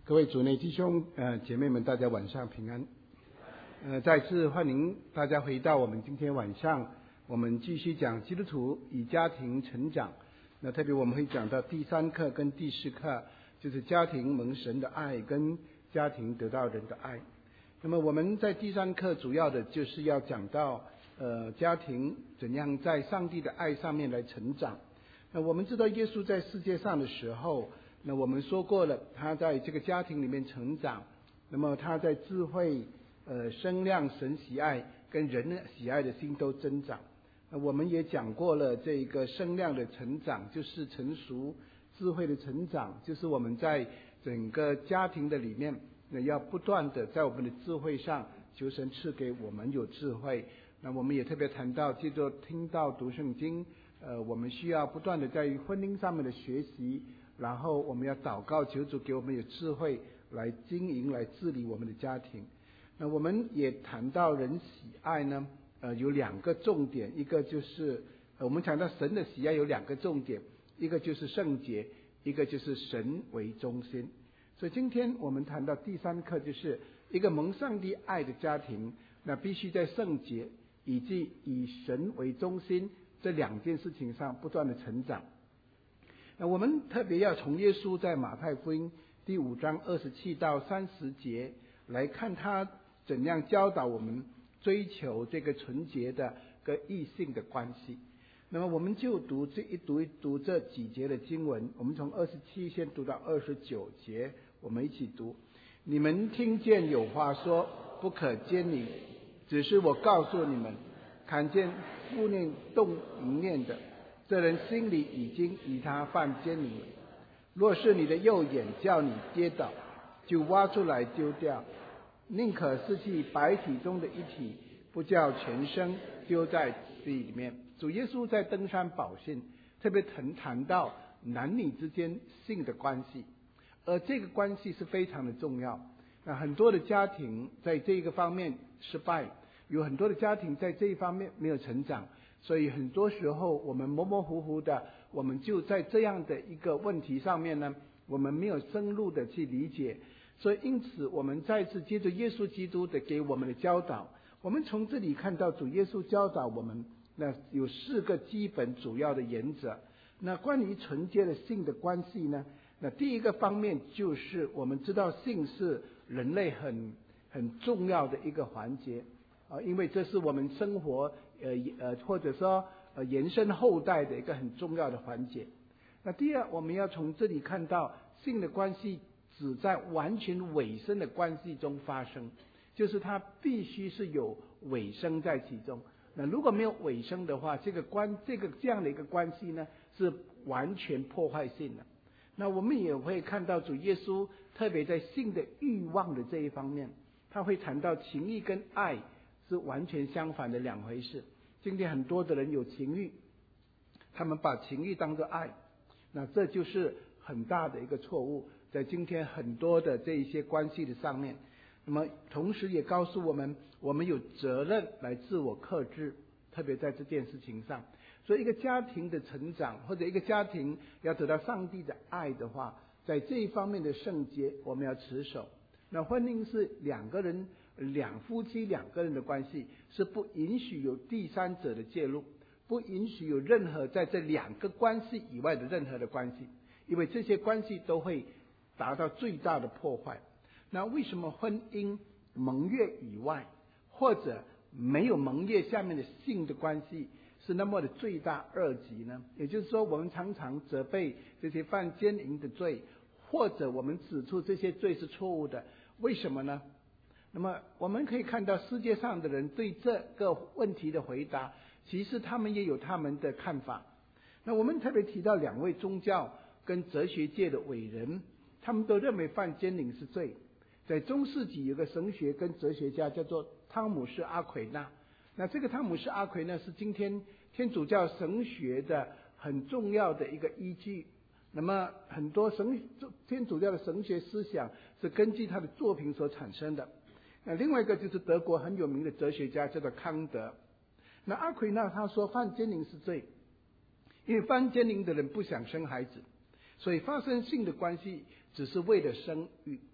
各位主内弟兄姐妹们，大家晚上平安。再次欢迎大家回到我们今天晚上，我们继续讲基督徒与家庭成长。那特别我们会讲到第3课跟第4课，就是家庭蒙神的爱跟家庭得到人的爱。那么我们在第3课主要的就是要讲到家庭怎样在上帝的爱上面来成长。那我们知道耶稣在世界上的时候，那我们说过了，他在这个家庭里面成长，那么他在智慧、声量、神喜爱跟人喜爱的心都增长。那我们也讲过了，这个声量的成长就是成熟，智慧的成长就是我们在整个家庭的里面，那要不断的在我们的智慧上求神赐给我们有智慧。那我们也特别谈到，借着听到读圣经，我们需要不断的在于婚姻上面的学习。然后我们要祷告，求主给我们有智慧来经营、来治理我们的家庭。那我们也谈到人喜爱呢，有2个重点，一个就是我们讲到神的喜爱有2个重点，一个就是圣洁，一个就是神为中心。所以今天我们谈到第3课，就是一个蒙上帝爱的家庭，那必须在圣洁以及以神为中心这2件事情上不断的成长。那我们特别要从耶稣在马太福音第5章27到30节来看他怎样教导我们追求这个纯洁的跟异性的关系。那么我们就读这几节的经文，我们从27先读到29节，我们一起读。你们听见有话说不可奸淫，只是我告诉你们，看见妇女动淫念的，这人心里已经与他犯奸淫了。若是你的右眼叫你跌倒，就挖出来丢掉，宁可失去百体中的一体，不叫全身丢在地里面。主耶稣在登山宝训特别谈到男女之间性的关系，而这个关系是非常的重要。那很多的家庭在这个方面失败，有很多的家庭在这一方面没有成长，所以很多时候我们模模糊糊的，我们就在这样的一个问题上面呢，我们没有深入的去理解。所以因此我们再次接着耶稣基督的给我们的教导，我们从这里看到主耶稣教导我们，那有4个基本主要的原则。那关于纯洁的性的关系呢，那第一个方面就是我们知道性是人类很重要的一个环节，因为这是我们生活或者说延伸后代的一个很重要的环节。那第二，我们要从这里看到性的关系只在完全尾声的关系中发生，就是它必须是有尾声在其中。那如果没有尾声的话，这样的一个关系呢，是完全破坏性的。那我们也会看到主耶稣特别在性的欲望的这一方面，他会谈到情欲跟爱是完全相反的2回事。今天很多的人有情欲，他们把情欲当作爱，那这就是很大的一个错误，在今天很多的这一些关系的上面。那么同时也告诉我们，我们有责任来自我克制，特别在这件事情上。所以一个家庭的成长，或者一个家庭要得到上帝的爱的话，在这一方面的圣洁我们要持守。那婚姻是夫妻2个人的关系，是不允许有第三者的介入，不允许有任何在这2个关系以外的任何的关系，因为这些关系都会达到最大的破坏。那为什么婚姻盟约以外，或者没有盟约下面的性的关系是那么的罪大恶极呢？也就是说，我们常常责备这些犯奸淫的罪，或者我们指出这些罪是错误的，为什么呢？那么我们可以看到世界上的人对这个问题的回答，其实他们也有他们的看法。那我们特别提到2位宗教跟哲学界的伟人，他们都认为犯奸淫是罪。在中世纪有个神学跟哲学家叫做汤姆斯阿奎那，那这个汤姆斯阿奎那是今天天主教神学的很重要的一个依据。那么很多天主教的神学思想是根据他的作品所产生的。那另外一个就是德国很有名的哲学家叫做康德。那阿奎那他说犯奸淫是罪，因为犯奸淫的人不想生孩子，所以发生性的关系只是为了生育。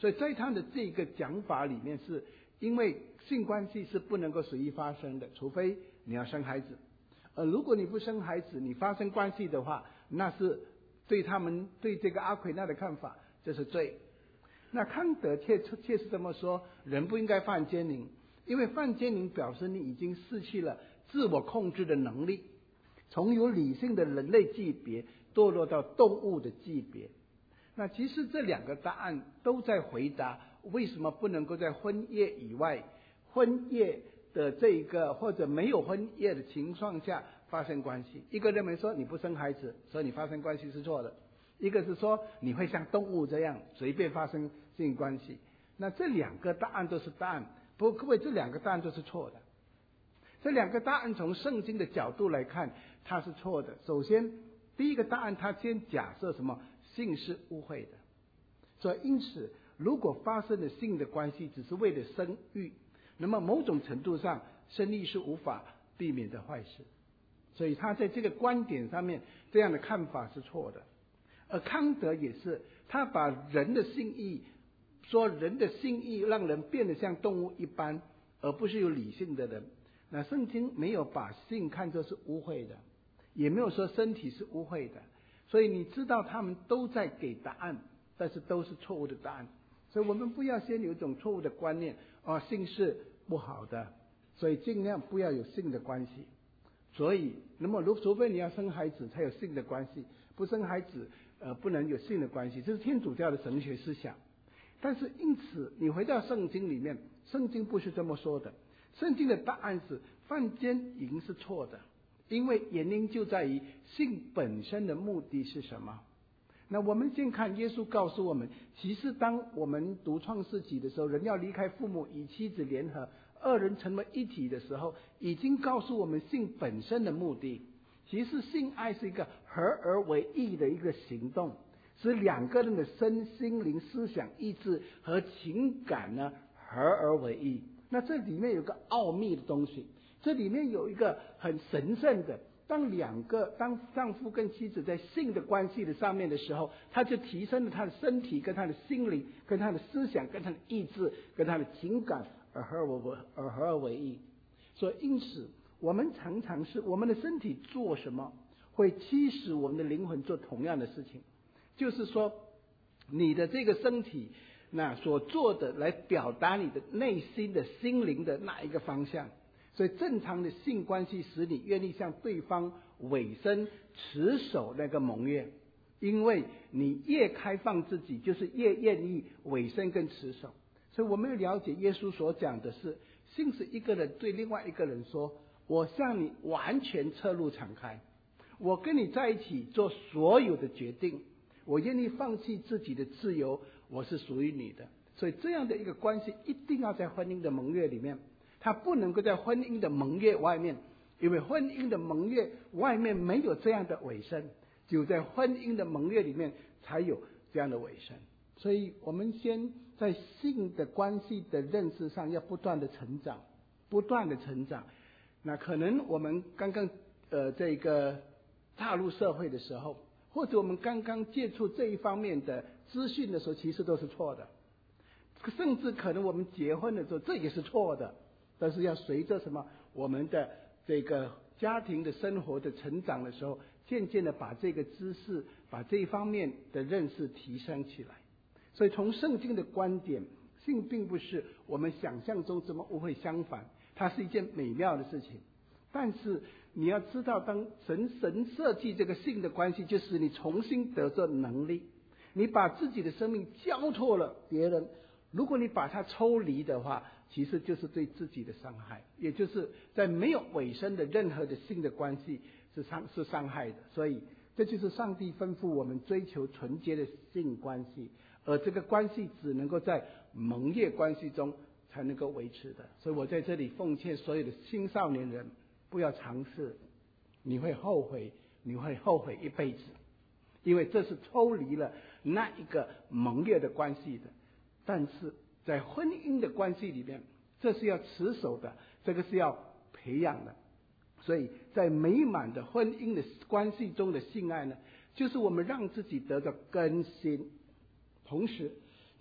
所以在他的这个讲法里面，是因为性关系是不能够随意发生的，除非你要生孩子。如果你不生孩子，你发生关系的话，那是对他们对这个阿奎那的看法，这是罪。那康德却是这么说：人不应该犯奸淫，因为犯奸淫表示你已经失去了自我控制的能力，从有理性的人类级别堕落到动物的级别。那其实这两个答案都在回答为什么不能够在婚业以外，婚业的这一个或者没有婚业的情况下发生关系。一个认为说你不生孩子，所以你发生关系是错的；一个是说你会像动物这样随便发生性关系。那这两个答案都是答案，不过各位，这两个答案都是错的。这两个答案从圣经的角度来看，它是错的。首先，第一个答案，它先假设什么？性是污秽的。所以因此，如果发生了性的关系只是为了生育，那么某种程度上，生育是无法避免的坏事。所以他在这个观点上面，这样的看法是错的。而康德也是，他把人的性欲说人的性欲让人变得像动物一般，而不是有理性的人。那圣经没有把性看作是污秽的，也没有说身体是污秽的。所以你知道他们都在给答案，但是都是错误的答案。所以我们不要先有一种错误的观念，性是不好的，所以尽量不要有性的关系。所以那么除非你要生孩子才有性的关系，不生孩子不能有性的关系，这是天主教的神学思想。但是因此你回到圣经里面，圣经不是这么说的。圣经的答案是犯奸淫是错的，因为原因就在于性本身的目的是什么。那我们先看耶稣告诉我们，其实当我们读创世纪的时候，人要离开父母与妻子联合，二人成为一体的时候，已经告诉我们性本身的目的。其实性爱是一个合而为一的一个行动，使两个人的身心灵思想意志和情感呢合而为一。那这里面有个奥秘的东西，这里面有一个很神圣的，当丈夫跟妻子在性的关系的上面的时候，他就提升了他的身体跟他的心灵跟他的思想跟他的意志跟他的情感而合而为一。所以因此我们常常是我们的身体做什么会驱使我们的灵魂做同样的事情，就是说你的这个身体那所做的来表达你的内心的心灵的那一个方向。所以正常的性关系使你愿意向对方委身持守那个盟约，因为你越开放自己，就是越愿意委身跟持守。所以我们要了解耶稣所讲的是，性是一个人对另外一个人说，我向你完全侧路敞开，我跟你在一起做所有的决定，我愿意放弃自己的自由，我是属于你的。所以这样的一个关系一定要在婚姻的盟约里面，它不能够在婚姻的盟约外面，因为婚姻的盟约外面没有这样的委身，只有在婚姻的盟约里面才有这样的委身。所以我们先在性的关系的认识上要不断的成长，不断的成长。那可能我们刚刚这个踏入社会的时候，或者我们刚刚接触这一方面的资讯的时候，其实都是错的。甚至可能我们结婚的时候，这也是错的。但是要随着什么我们的这个家庭的生活的成长的时候，渐渐的把这个知识把这一方面的认识提升起来。所以从圣经的观点，性并不是我们想象中这么误会，相反它是一件美妙的事情。但是你要知道，当神设计这个性的关系，就是你重新得着能力，你把自己的生命交托了别人，如果你把它抽离的话，其实就是对自己的伤害，也就是在没有委身的任何的性的关系是伤害的。所以这就是上帝吩咐我们追求纯洁的性关系，而这个关系只能够在盟约关系中才能够维持的。所以我在这里奉劝所有的青少年人，不要尝试，你会后悔一辈子，因为这是抽离了那一个盟约的关系的。但是在婚姻的关系里面，这是要持守的，这个是要培养的。所以在美满的婚姻的关系中的性爱呢，就是我们让自己得到更新，同时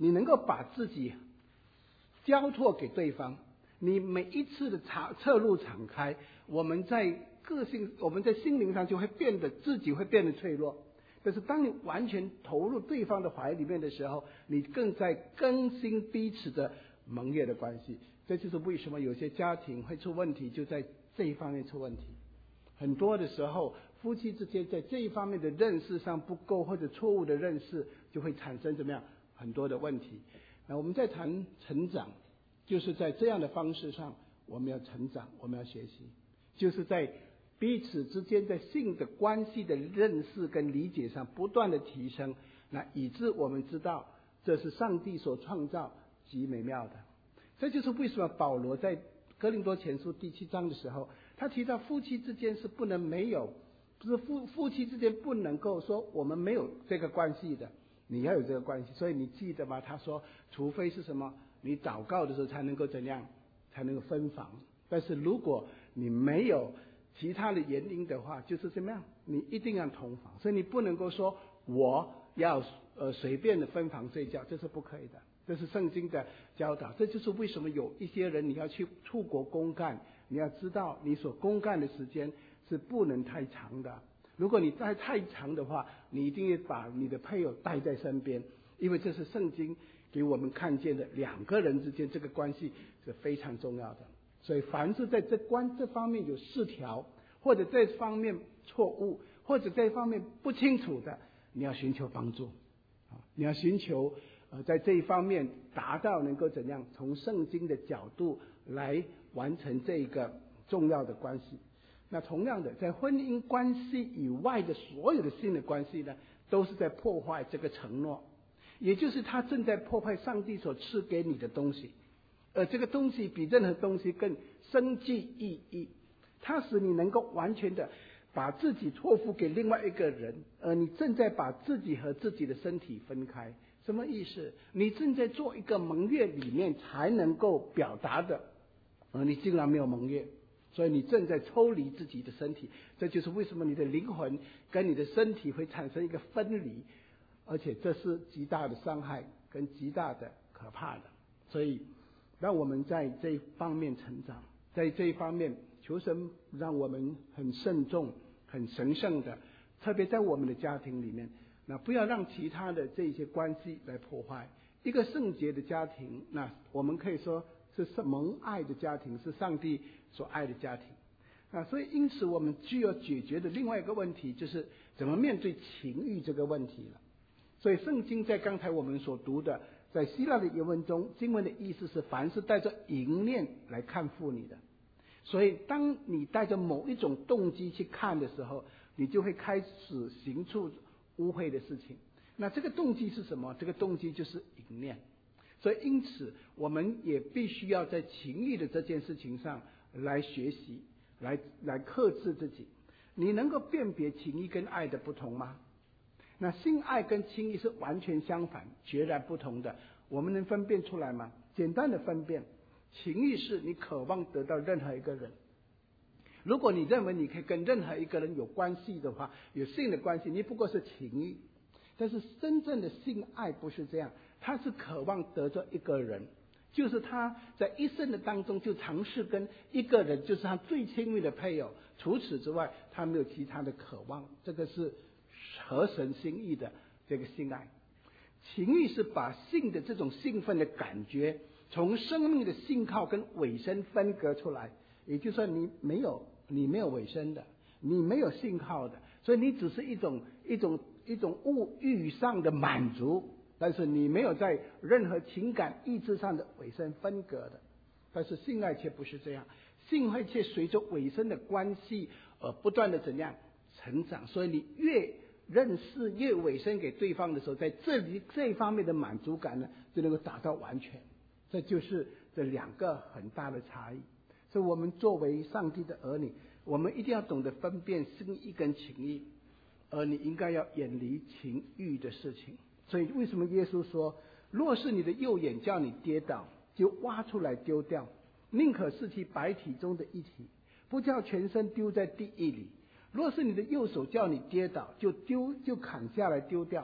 你能够把自己交托给对方，你每一次的侧路敞开，我们在心灵上就会自己会变得脆弱。但是当你完全投入对方的怀里面的时候，你更在更新彼此的盟约的关系。这就是为什么有些家庭会出问题，就在这一方面出问题。很多的时候，夫妻之间在这一方面的认识上不够，或者错误的认识，就会产生怎么样很多的问题。那我们在谈成长，就是在这样的方式上，我们要成长，我们要学习，就是在彼此之间的性的关系的认识跟理解上不断的提升，那以致我们知道这是上帝所创造极美妙的。这就是为什么保罗在哥林多前书第7章的时候，他提到夫妻之间是不能没有，不是夫妻之间不能够说我们没有这个关系的，你要有这个关系。所以你记得吗？他说除非是什么，你祷告的时候才能够怎样，才能够分房。但是如果你没有其他的原因的话，就是怎么样，你一定要同房。所以你不能够说我要随便的分房睡觉，这是不可以的，这是圣经的教导。这就是为什么有一些人你要去出国公干，你要知道你所公干的时间是不能太长的。如果你太长的话，你一定要把你的配偶带在身边，因为这是圣经给我们看见的两个人之间这个关系是非常重要的。所以凡是在这方面有失调，或者这方面错误，或者这方面不清楚的，你要寻求帮助，你要寻求在这一方面达到能够怎样从圣经的角度来完成这个重要的关系。那同样的，在婚姻关系以外的所有的性的关系呢，都是在破坏这个承诺，也就是他正在破坏上帝所赐给你的东西。这个东西比任何东西更深具意义，它使你能够完全的把自己托付给另外一个人，你正在把自己和自己的身体分开。什么意思？你正在做一个盟约里面才能够表达的，你竟然没有盟约，所以你正在抽离自己的身体。这就是为什么你的灵魂跟你的身体会产生一个分离，而且这是极大的伤害跟极大的可怕的。所以让我们在这一方面成长，在这一方面求神让我们很慎重很神圣的，特别在我们的家庭里面，那不要让其他的这些关系来破坏一个圣洁的家庭。那我们可以说是蒙爱的家庭，是上帝所爱的家庭。所以因此我们需要解决的另外一个问题，就是怎么面对情欲这个问题了。所以圣经在刚才我们所读的，在希腊的原文中，经文的意思是凡是带着淫念来看妇女的。所以当你带着某一种动机去看的时候，你就会开始行出污秽的事情。那这个动机是什么？这个动机就是淫念。所以因此我们也必须要在情欲的这件事情上来学习，来克制自己。你能够辨别情欲跟爱的不同吗？那性爱跟情欲是完全相反截然不同的，我们能分辨出来吗？简单的分辨，情欲是你渴望得到任何一个人，如果你认为你可以跟任何一个人有关系的话，有性的关系，你不过是情欲。但是真正的性爱不是这样，他是渴望得着一个人，就是他在一生的当中就尝试跟一个人，就是他最亲密的配偶，除此之外他没有其他的渴望。这个是合神心意的这个性爱。情欲是把性的这种兴奋的感觉从生命的信靠跟尾声分割出来，也就是说你没有尾声的，你没有信靠的，所以你只是一种物欲上的满足，但是你没有在任何情感意志上的尾声分割的。但是性爱却不是这样，性爱却随着尾声的关系不断的怎样成长。所以你越认识越委身给对方的时候，在这一方面的满足感呢，就能够达到完全。这就是这两个很大的差异。所以我们作为上帝的儿女，我们一定要懂得分辨心意跟情欲，而你应该要远离情欲的事情。所以为什么耶稣说，若是你的右眼叫你跌倒，就挖出来丢掉，宁可失去百体中的一体，不叫全身丢在地狱里。若是你的右手叫你跌倒，就砍下来丢掉，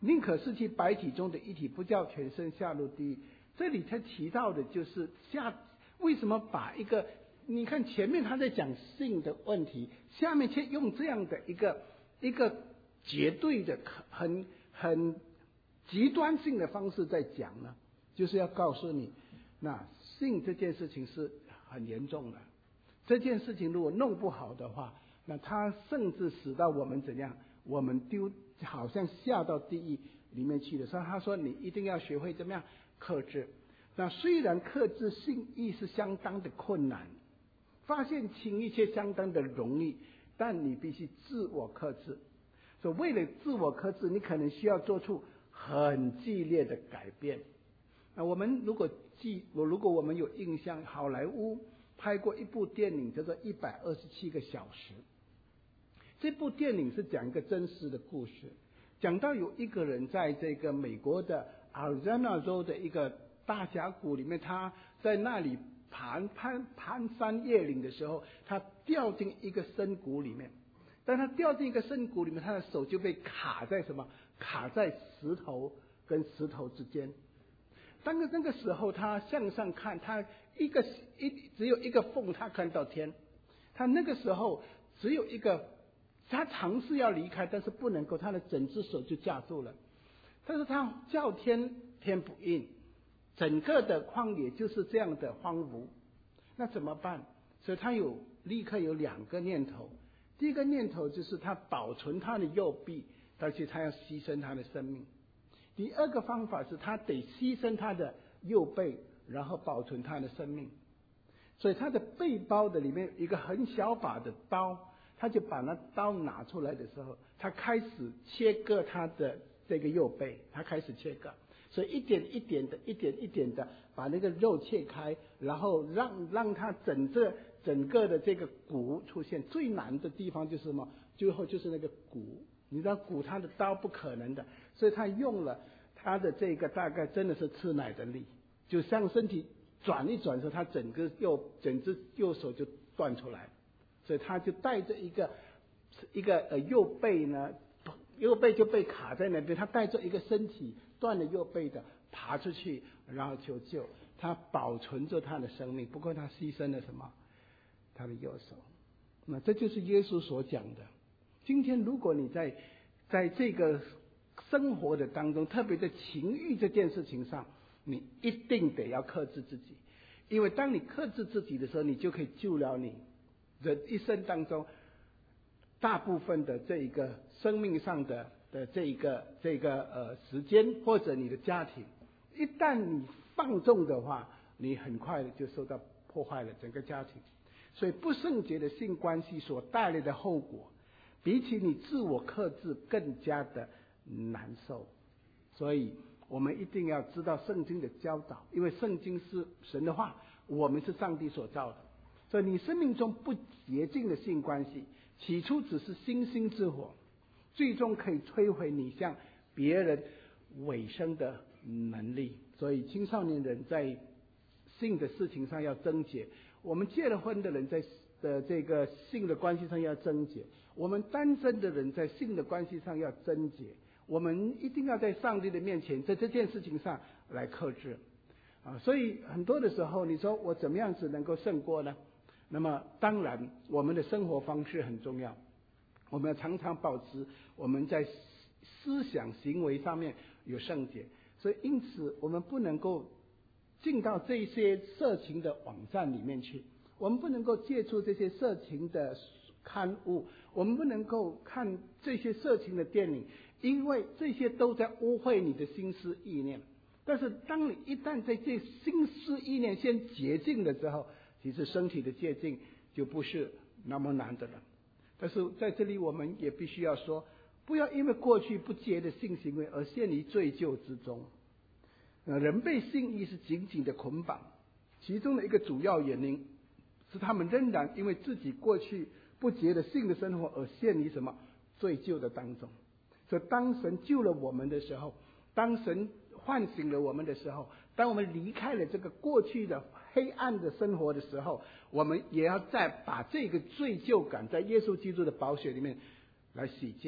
宁可失去百体中的一体，不叫全身下入地狱。这里他提到的就是为什么把一个，你看前面他在讲性的问题，下面却用这样的一个绝对的很极端性的方式在讲呢？就是要告诉你，那性这件事情是很严重的，这件事情如果弄不好的话，那它甚至使到我们怎样，我们好像下到地狱里面去的。所以他说你一定要学会怎么样克制。那虽然克制性欲是相当的困难，发现情欲却相当的容易，但你必须自我克制。所以为了自我克制，你可能需要做出很剧烈的改变。那我们如果我们有印象，好莱坞拍过一部电影叫做《127个小时》。这部电影是讲一个真实的故事，讲到有一个人在这个美国的阿尔萨纳州的一个大峡谷里面，他在那里攀山越岭的时候，他掉进一个深谷里面。当他掉进一个深谷里面，他的手就被卡在石头跟石头之间。当那个时候，他向上看，他只有一个缝，他看到天。他那个时候只有一个，他尝试要离开，但是不能够，他的整只手就架住了。但是他叫天，天不应，整个的旷野就是这样的荒芜。那怎么办？所以他立刻有2个念头。第一个念头就是他保存他的右臂，而且他要牺牲他的生命。第二个方法是他得牺牲他的右背，然后保存他的生命。所以他的背包的里面有一个很小把的刀，他就把那刀拿出来的时候，他开始切割他的这个右背，他开始切割。所以一点一点的把那个肉切开，然后让他整个的这个骨出现。最难的地方就是什么？最后就是那个骨，你知道骨他的刀不可能的，所以他用了他的这个大概真的是吃奶的力，就像身体转一转的时候，他整只右手就断出来。所以他就带着一个右背呢，右背就被卡在那边，他带着一个身体断了右背的爬出去，然后求救。他保存着他的生命，不过他牺牲了什么？他的右手。那这就是耶稣所讲的。今天如果你在这个生活的当中，特别在情欲这件事情上，你一定得要克制自己，因为当你克制自己的时候，你就可以救了你的一生当中大部分的这一个生命上的这一个时间，或者你的家庭。一旦你放纵的话，你很快的就受到破坏了整个家庭。所以不圣洁的性关系所带来的后果，比起你自我克制更加的难受。所以我们一定要知道圣经的教导，因为圣经是神的话，我们是上帝所造的。所以你生命中不洁净的性关系，起初只是星星之火，最终可以摧毁你向别人委身的能力。所以青少年人在性的事情上要贞洁，我们结了婚的人在这个性的关系上要贞洁，我们单身的人在性的关系上要贞洁。我们一定要在上帝的面前，在这件事情上来克制所以很多的时候，你说我怎么样子能够胜过呢？那么当然我们的生活方式很重要，我们要常常保持我们在思想行为上面有圣洁。所以因此我们不能够进到这些色情的网站里面去，我们不能够接触这些色情的刊物，我们不能够看这些色情的电影，因为这些都在污秽你的心思意念。但是当你一旦在这心思意念先洁净了之后，其实身体的洁净就不是那么难的了。但是在这里我们也必须要说，不要因为过去不洁的性行为而陷于罪疚之中。人被性欲是紧紧的捆绑，其中的一个主要原因是他们仍然因为自己过去不洁的性的生活而陷于什么罪疚的当中。所以当神救了我们的时候，当神唤醒了我们的时候，当我们离开了这个过去的黑暗的生活的时候，我们也要再把这个罪疚感在耶稣基督的宝血里面来洗净。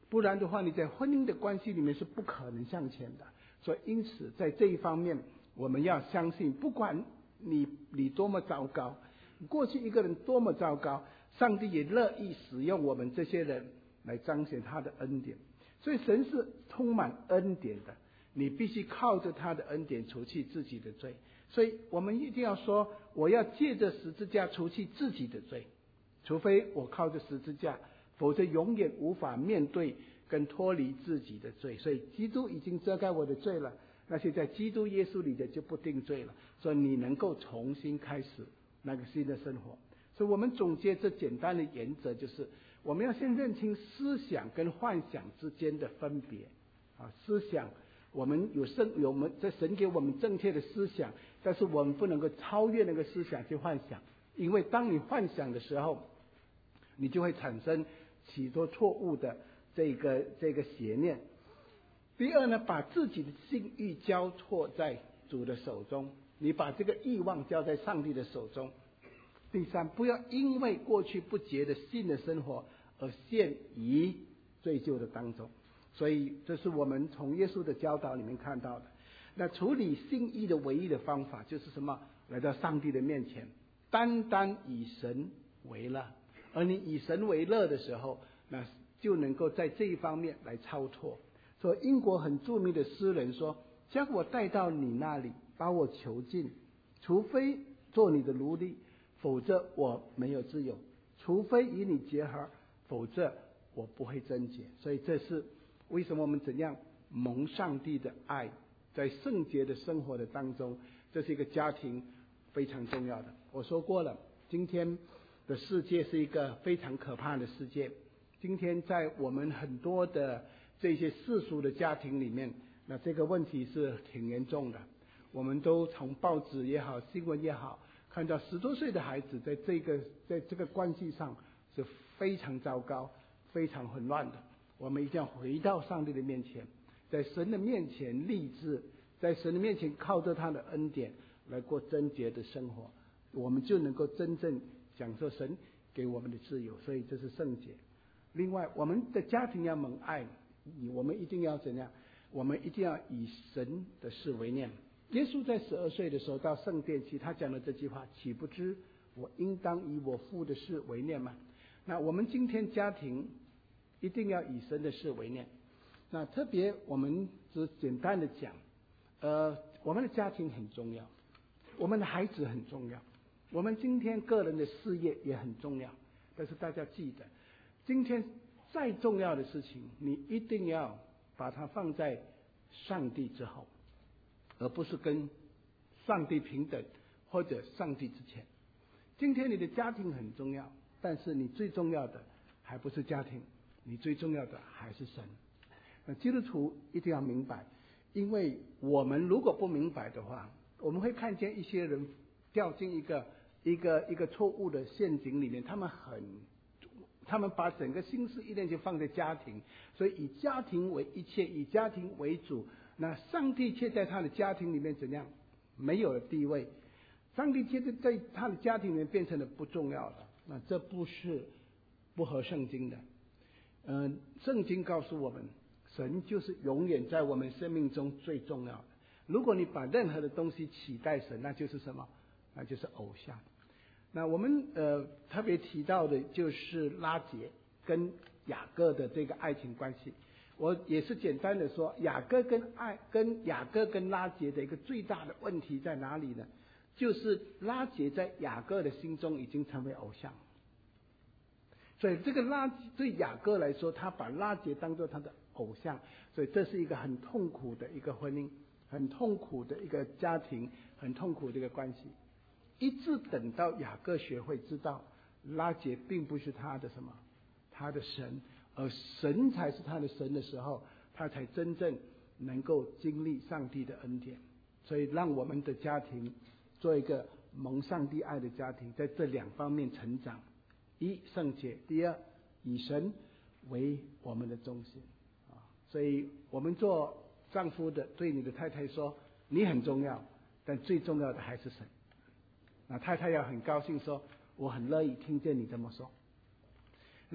不然的话你在婚姻的关系里面是不可能向前的。所以因此在这一方面我们要相信，不管你多么糟糕，过去一个人多么糟糕，上帝也乐意使用我们这些人来彰显他的恩典。所以神是充满恩典的，你必须靠着他的恩典除去自己的罪。所以我们一定要说，我要借着十字架除去自己的罪，除非我靠着十字架，否则永远无法面对跟脱离自己的罪。所以基督已经遮盖我的罪了，那些在基督耶稣里的就不定罪了，所以你能够重新开始那个新的生活。所以我们总结这简单的原则，就是我们要先认清思想跟幻想之间的分别啊。思想我们有这神给我们正确的思想，但是我们不能够超越那个思想去幻想，因为当你幻想的时候，你就会产生许多错误的这个邪念。第二呢，把自己的性欲交托在主的手中，你把这个欲望交在上帝的手中。第三，不要因为过去不洁的性的生活而陷于罪疚的当中。所以这是我们从耶稣的教导里面看到的。那处理性欲的唯一的方法就是什么？来到上帝的面前，单单以神为乐。而你以神为乐的时候，那就能够在这一方面来超脱。所以英国很著名的诗人说，将我带到你那里，把我囚禁，除非做你的奴隶，否则我没有自由，除非与你结合，否则我不会贞洁。所以这是为什么我们怎样蒙上帝的爱，在圣洁的生活的当中，这是一个家庭非常重要的。我说过了，今天的世界是一个非常可怕的世界。今天在我们很多的这些世俗的家庭里面，那这个问题是挺严重的。我们都从报纸也好，新闻也好，看到10多岁的孩子在这个关系上是非常糟糕、非常混乱的。我们一定要回到上帝的面前，在神的面前立志，在神的面前靠着他的恩典来过贞洁的生活，我们就能够真正享受神给我们的自由。所以这是圣洁。另外，我们的家庭要蒙爱，我们一定要怎样？我们一定要以神的事为念。耶稣在12岁的时候到圣殿去，他讲了这句话：岂不知我应当以我父的事为念吗？那我们今天家庭一定要以神的事为念。那特别我们只简单的讲，我们的家庭很重要，我们的孩子很重要，我们今天个人的事业也很重要。但是大家记得，今天再重要的事情，你一定要把它放在上帝之后，而不是跟上帝平等或者上帝之前。今天你的家庭很重要，但是你最重要的还不是家庭，你最重要的还是神。那基督徒一定要明白，因为我们如果不明白的话，我们会看见一些人掉进一个错误的陷阱里面。他们把整个心思意念就放在家庭，所以以家庭为一切，以家庭为主。那上帝却在他的家庭里面怎样？没有了地位。上帝却在他的家庭里面变成了不重要的。那这不合圣经的。圣经告诉我们，神就是永远在我们生命中最重要的。如果你把任何的东西取代神，那就是什么？那就是偶像。那我们特别提到的就是拉结跟雅各的这个爱情关系。我也是简单的说，雅各跟拉结的一个最大的问题在哪里呢？就是拉结在雅各的心中已经成为偶像。所以这个对雅各来说，他把拉结当作他的偶像，所以这是一个很痛苦的一个婚姻，很痛苦的一个家庭，很痛苦的一个关系。一直等到雅各学会知道拉结并不是他的什么，他的神，而神才是他的神的时候，他才真正能够经历上帝的恩典。所以让我们的家庭做一个蒙上帝爱的家庭，在这2方面成长：一，圣洁；第二，以神为我们的中心。所以我们做丈夫的对你的太太说，你很重要，但最重要的还是神。那太太要很高兴说，我很乐意听见你这么说。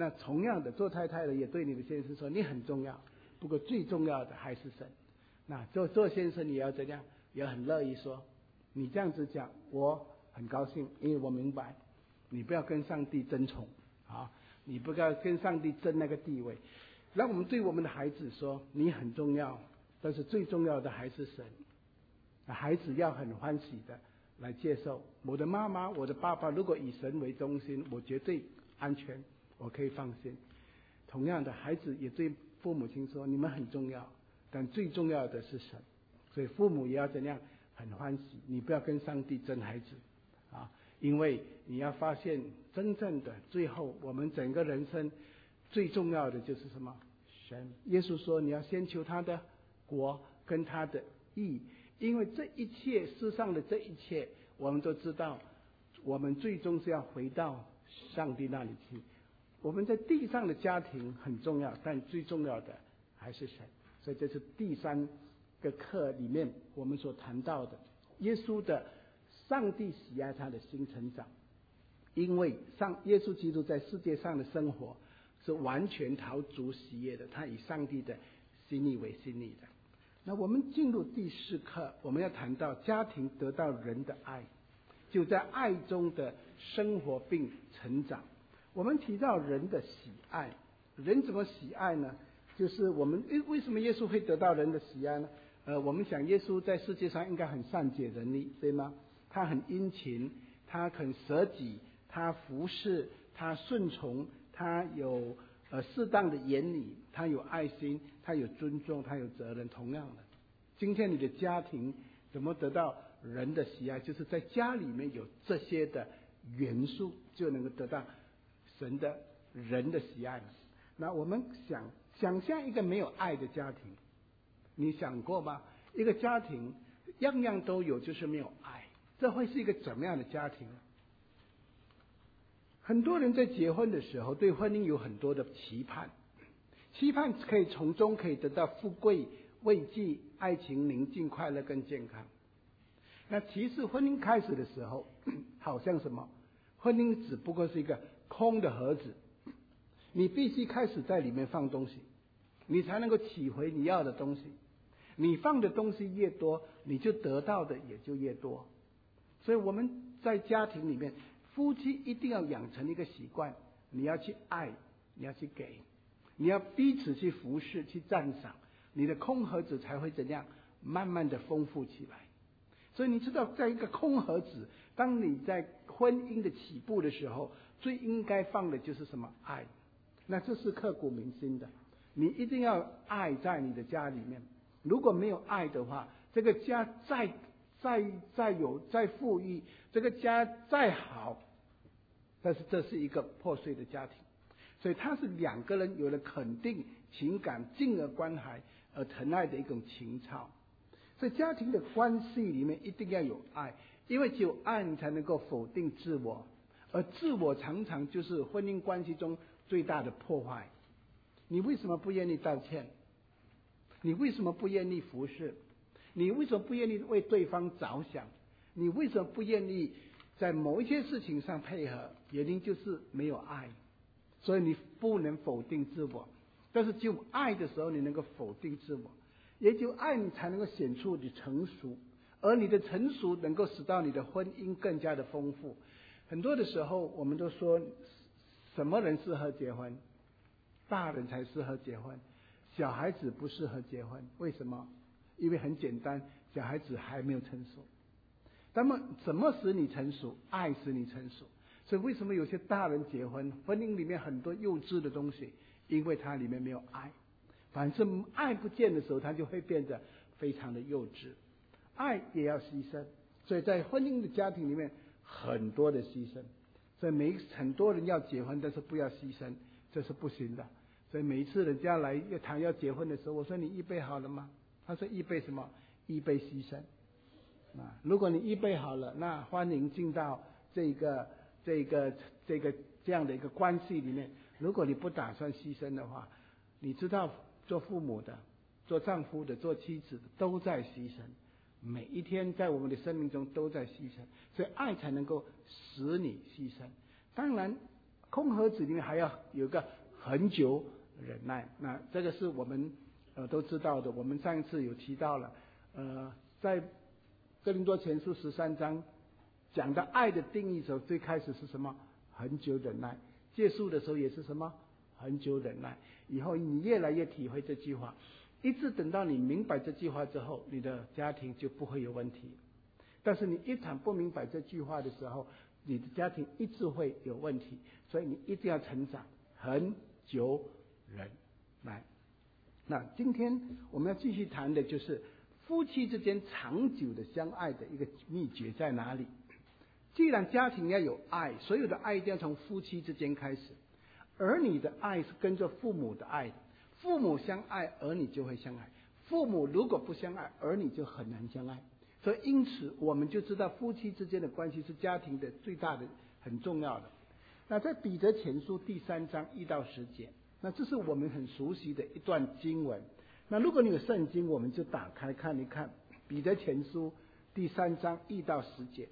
那同样的，做太太的也对你的先生说，你很重要，不过最重要的还是神。那做先生你要怎样？也很乐意说，你这样子讲，我很高兴，因为我明白，你不要跟上帝争宠啊，你不要跟上帝争那个地位。让我们对我们的孩子说，你很重要，但是最重要的还是神。孩子要很欢喜的来接受我的妈妈、我的爸爸，如果以神为中心，我绝对安全，我可以放心。同样的，孩子也对父母亲说，你们很重要，但最重要的是神。所以父母也要怎样很欢喜，你不要跟上帝争孩子啊，因为你要发现真正的最后，我们整个人生最重要的就是什么？神。耶稣说，你要先求他的国跟他的义。因为这一切世上的这一切，我们都知道，我们最终是要回到上帝那里去。我们在地上的家庭很重要，但最重要的还是神。所以这是第三个课里面我们所谈到的，耶稣的上帝喜爱他的新成长。因为耶稣基督在世界上的生活是完全讨主喜悦的，他以上帝的心意为心意的。那我们进入第4课，我们要谈到家庭得到人的爱，就在爱中的生活并成长。我们提到人的喜爱，人怎么喜爱呢？就是我们为什么耶稣会得到人的喜爱呢？我们想耶稣在世界上应该很善解人意，对吗？他很殷勤，他很舍己，他服侍，他顺从，他有适当的言语，他有爱心，他有尊重，他有责任。同样的，今天你的家庭怎么得到人的喜爱？就是在家里面有这些的元素，就能够得到神的人的喜爱。那我们想象一个没有爱的家庭，你想过吗？一个家庭样样都有，就是没有爱，这会是一个怎么样的家庭呢？很多人在结婚的时候对婚姻有很多的期盼可以从中可以得到富贵、慰藉、爱情、宁静、快乐跟健康。那其实婚姻开始的时候好像什么？婚姻只不过是一个空的盒子，你必须开始在里面放东西，你才能够取回你要的东西。你放的东西越多，你就得到的也就越多。所以我们在家庭里面，夫妻一定要养成一个习惯，你要去爱，你要去给，你要彼此去服侍，去赞赏，你的空盒子才会怎样慢慢的丰富起来。所以你知道，在一个空盒子，当你在婚姻的起步的时候，最应该放的就是什么？爱。那这是刻骨铭心的，你一定要爱在你的家里面。如果没有爱的话，这个家再富裕，这个家再好，但是这是一个破碎的家庭。所以它是两个人有了肯定情感，进而关怀而疼爱的一种情操。所以家庭的关系里面一定要有爱，因为只有爱你才能够否定自我，而自我常常就是婚姻关系中最大的破坏。你为什么不愿意道歉？你为什么不愿意服侍？你为什么不愿意为对方着想？你为什么不愿意在某一些事情上配合？原因就是没有爱，所以你不能否定自我。但是只有爱的时候，你能够否定自我，也只有爱你才能够显出你成熟，而你的成熟能够使到你的婚姻更加的丰富。很多的时候我们都说什么人适合结婚？大人才适合结婚，小孩子不适合结婚。为什么？因为很简单，小孩子还没有成熟。那么怎么使你成熟？爱使你成熟。所以为什么有些大人结婚，婚姻里面很多幼稚的东西？因为它里面没有爱。反正爱不见的时候，它就会变得非常的幼稚。爱也要牺牲，所以在婚姻的家庭里面很多的牺牲。所以很多人要结婚，但是不要牺牲，这是不行的。所以每一次人家来谈要结婚的时候，我说你预备好了吗？他说预备什么？预备牺牲。如果你预备好了，那欢迎进到这样的一个关系里面。如果你不打算牺牲的话，你知道做父母的、做丈夫的、做妻子的都在牺牲，每一天在我们的生命中都在牺牲，所以爱才能够使你牺牲。当然空盒子里面还要有个恒久忍耐。那这个是我们都知道的，我们上一次有提到了，在哥林多前书13章讲的爱的定义的时候，最开始是什么？恒久忍耐。结束的时候也是什么？恒久忍耐。以后你越来越体会这句话，一直等到你明白这句话之后，你的家庭就不会有问题。但是你一旦不明白这句话的时候，你的家庭一直会有问题。所以你一定要成长，恒久忍耐。那今天我们要继续谈的就是夫妻之间长久的相爱的一个秘诀在哪里？既然家庭要有爱，所有的爱一定要从夫妻之间开始。儿女的爱是跟着父母的爱的，父母相爱，儿女就会相爱。父母如果不相爱，儿女就很难相爱。所以因此我们就知道夫妻之间的关系是家庭的最大的很重要的。那在彼得前书第3章1到10节，那这是我们很熟悉的一段经文。那如果你有圣经，我们就打开看一看彼得前书第3章1到10节。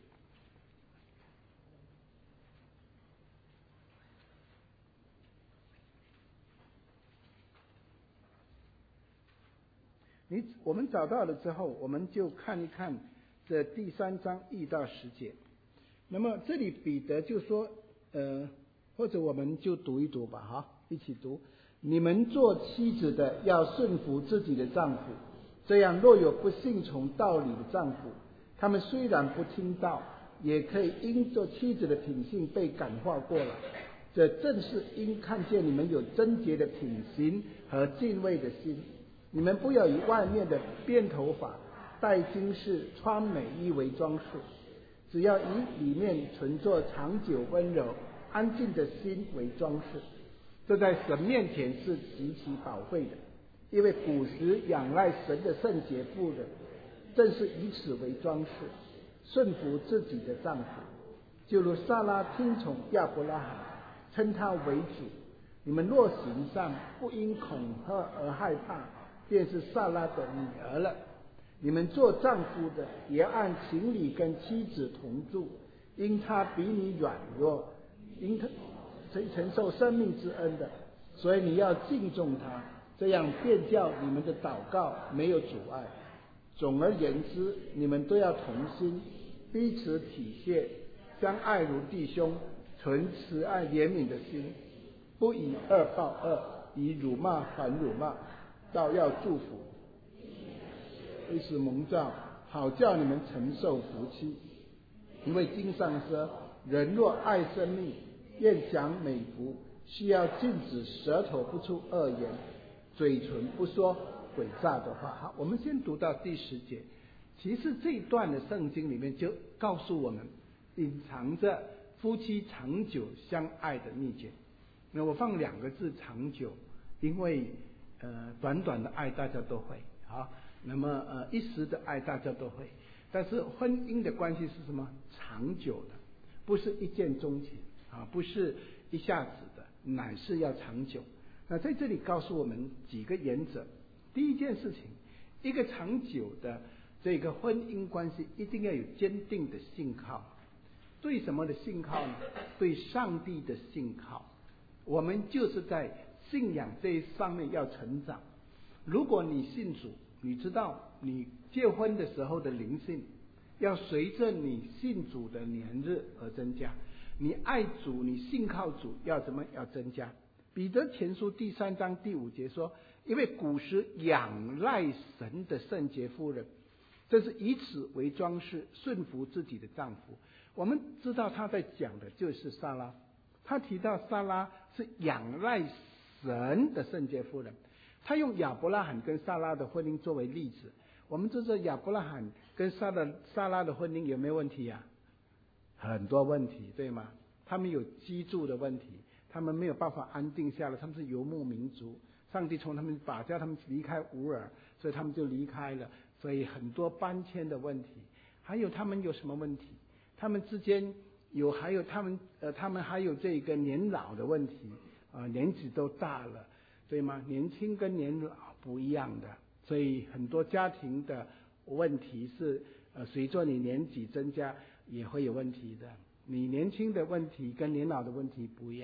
我们找到了之后，我们就看一看这第3章1到10节。那么这里彼得就说，或者我们就读一读吧，哈，一起读。你们做妻子的要顺服自己的丈夫，这样若有不信从道理的丈夫，他们虽然不听道，也可以因做妻子的品性被感化过来。这正是因看见你们有贞洁的品行和敬畏的心。你们不要以外面的辫头发、戴金饰、穿美衣为装饰，只要以里面存着长久温柔安静的心为装饰。这在神面前是极其宝贵的，因为古时仰赖神的圣洁妇人，正是以此为装饰，顺服自己的丈夫，就如撒拉听从亚伯拉罕，称他为主。你们若行善，不因恐吓而害怕，便是撒拉的女儿了。你们做丈夫的也按情理跟妻子同住，因她比你软弱，因她承受生命之恩的，所以你要敬重她，这样便叫你们的祷告没有阻碍。总而言之，你们都要同心，彼此体恤，相爱如弟兄，存慈爱怜悯的心，不以恶报恶，以辱骂还辱骂，倒要祝福，为此蒙召，好叫你们承受福气。因为经上说，人若爱生命，愿享美福，需要禁止舌头不出恶言，嘴唇不说诡诈的话。好，我们先读到第10节。其实这一段的圣经里面就告诉我们，隐藏着夫妻长久相爱的秘诀。那我放2个字长久，因为短短的爱大家都会，好，那么一时的爱大家都会，但是婚姻的关系是什么？长久的，不是一见钟情啊，不是一下子的，乃是要长久。那在这里告诉我们几个原则。第一件事情，一个长久的这个婚姻关系一定要有坚定的信靠。对什么的信靠呢？对上帝的信靠。我们就是在信仰这一上面要成长。如果你信主，你知道你结婚的时候的灵性要随着你信主的年日而增加。你爱主，你信靠主要怎么要增加？彼得前书第3章第5节说，因为古时仰赖神的圣洁妇人，这是以此为装饰，顺服自己的丈夫。我们知道他在讲的就是撒拉，他提到撒拉是仰赖神的圣洁妇人，他用亚伯拉罕跟撒拉的婚姻作为例子。我们知道亚伯拉罕跟撒拉的婚姻有没有问题啊？很多问题，对吗？他们有居住的问题，他们没有办法安定下来，他们是游牧民族，上帝从他们叫他们离开乌尔，所以他们就离开了，所以很多搬迁的问题。还有他们有什么问题？他们之间他们还有这个年老的问题年纪都大了，对吗？年轻跟年老不一样的，所以很多家庭的问题是随着你年纪增加也会有问题的。你年轻的问题跟年老的问题不一样。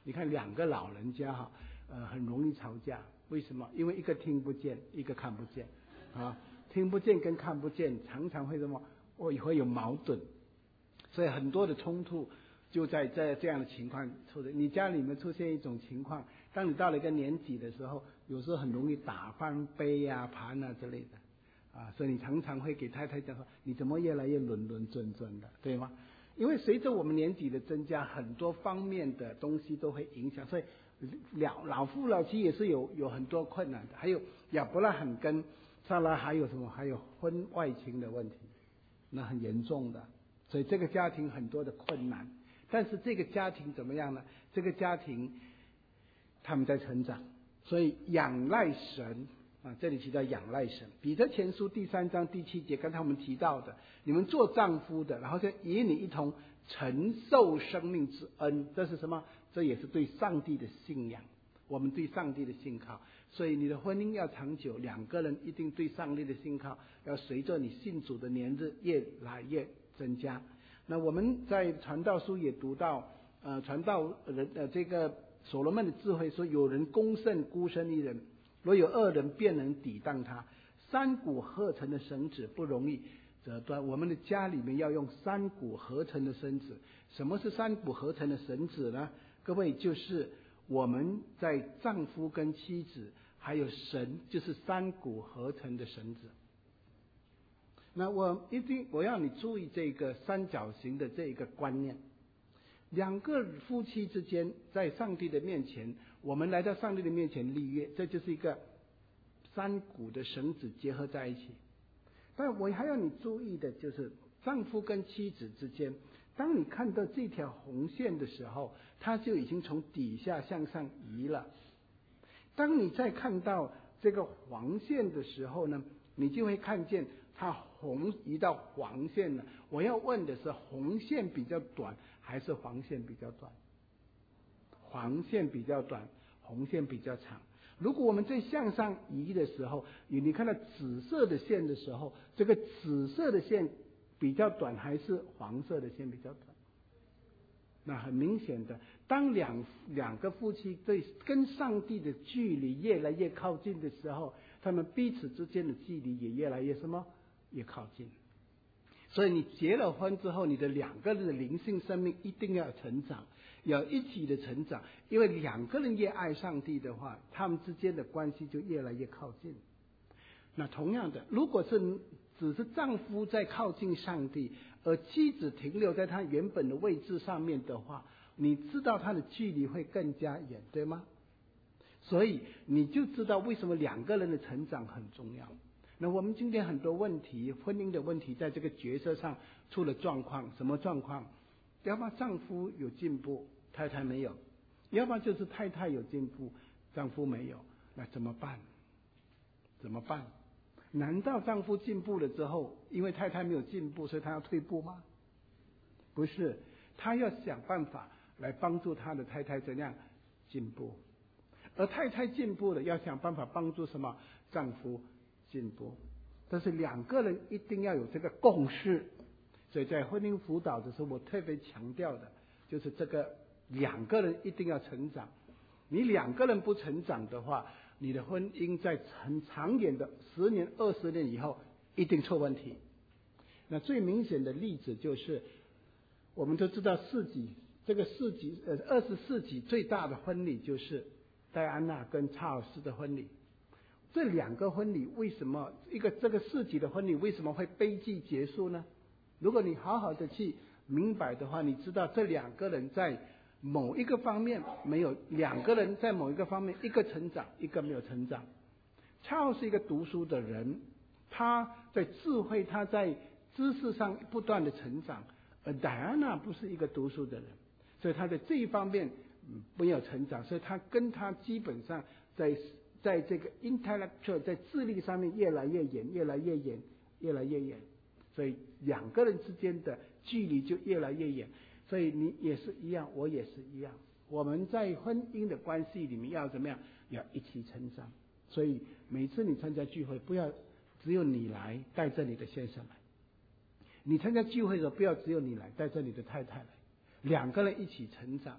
你看两个老人家哈，很容易吵架，为什么？因为一个听不见，一个看不见，啊，听不见跟看不见常常会什么？会有矛盾，所以很多的冲突就在这样的情况出现。你家里面出现一种情况，当你到了一个年纪的时候，有时候很容易打翻杯啊、盘啊之类的，啊，所以你常常会给太太讲说，你怎么越来越论论准准的，对吗？因为随着我们年纪的增加，很多方面的东西都会影响，所以老夫老妻也是有很多困难的。还有亚伯拉罕跟撒拉还有什么？还有婚外情的问题，那很严重的。所以这个家庭很多的困难，但是这个家庭怎么样呢？这个家庭他们在成长，所以仰赖神啊，这里提到仰赖神。彼得前书第3章第7节，刚才我们提到的，你们做丈夫的，然后就与你一同承受生命之恩，这是什么？这也是对上帝的信仰，我们对上帝的信靠。所以你的婚姻要长久，两个人一定对上帝的信靠要随着你信主的年日越来越增加。那我们在传道书也读到，传道人这个所罗门的智慧说，有人攻胜孤身一人，若有2人便能抵挡他。3股合成的绳子不容易折断。我们的家里面要用3股合成的绳子。什么是3股合成的绳子呢？各位，就是我们在丈夫跟妻子还有神，就是3股合成的绳子。那我要你注意这个三角形的这个观念。两个夫妻之间在上帝的面前，我们来到上帝的面前立约，这就是一个3股的绳子结合在一起。但我还要你注意的就是丈夫跟妻子之间，当你看到这条红线的时候，它就已经从底下向上移了。当你再看到这个黄线的时候呢，你就会看见它红移到黄线了。我要问的是，红线比较短还是黄线比较短？黄线比较短，红线比较长。如果我们在向上移的时候，你看到紫色的线的时候，这个紫色的线比较短还是黄色的线比较短？那很明显的，当两个夫妻对跟上帝的距离越来越靠近的时候，他们彼此之间的距离也越来越什么？越靠近。所以你结了婚之后，你的两个人的灵性生命一定要成长，要一起的成长。因为两个人越爱上帝的话，他们之间的关系就越来越靠近。那同样的，如果是只是丈夫在靠近上帝，而妻子停留在他原本的位置上面的话，你知道他的距离会更加远，对吗？所以你就知道为什么两个人的成长很重要。那我们今天很多问题，婚姻的问题，在这个角色上出了状况。什么状况？要不然丈夫有进步，太太没有；要不然就是太太有进步，丈夫没有。那怎么办？怎么办？难道丈夫进步了之后，因为太太没有进步，所以他要退步吗？不是，他要想办法来帮助他的太太怎样进步，而太太进步了，要想办法帮助什么？丈夫进步。但是两个人一定要有这个共识。所以在婚姻辅导的时候，我特别强调的就是这个两个人一定要成长。你两个人不成长的话，你的婚姻在很长远的10年、20年以后一定出问题。那最明显的例子就是，我们都知道20世纪最大的婚礼就是戴安娜跟查尔斯的婚礼。这两个婚礼为什么这个世纪的婚礼为什么会悲剧结束呢？如果你好好的去明白的话，你知道这两个人在某一个方面没有，两个人在某一个方面，一个成长，一个没有成长。查尔斯是一个读书的人，他在智慧，他在知识上不断的成长，而戴安娜不是一个读书的人，所以他在这一方面没有成长，所以他跟他基本上在这个 intellectual 在智力上面越来越远，越来越远，越来越远，所以两个人之间的距离就越来越远。所以你也是一样，我也是一样，我们在婚姻的关系里面要怎么样？要一起成长。所以每次你参加聚会，不要只有你来，带着你的先生来。你参加聚会的时候，不要只有你来，带着你的太太来，两个人一起成长。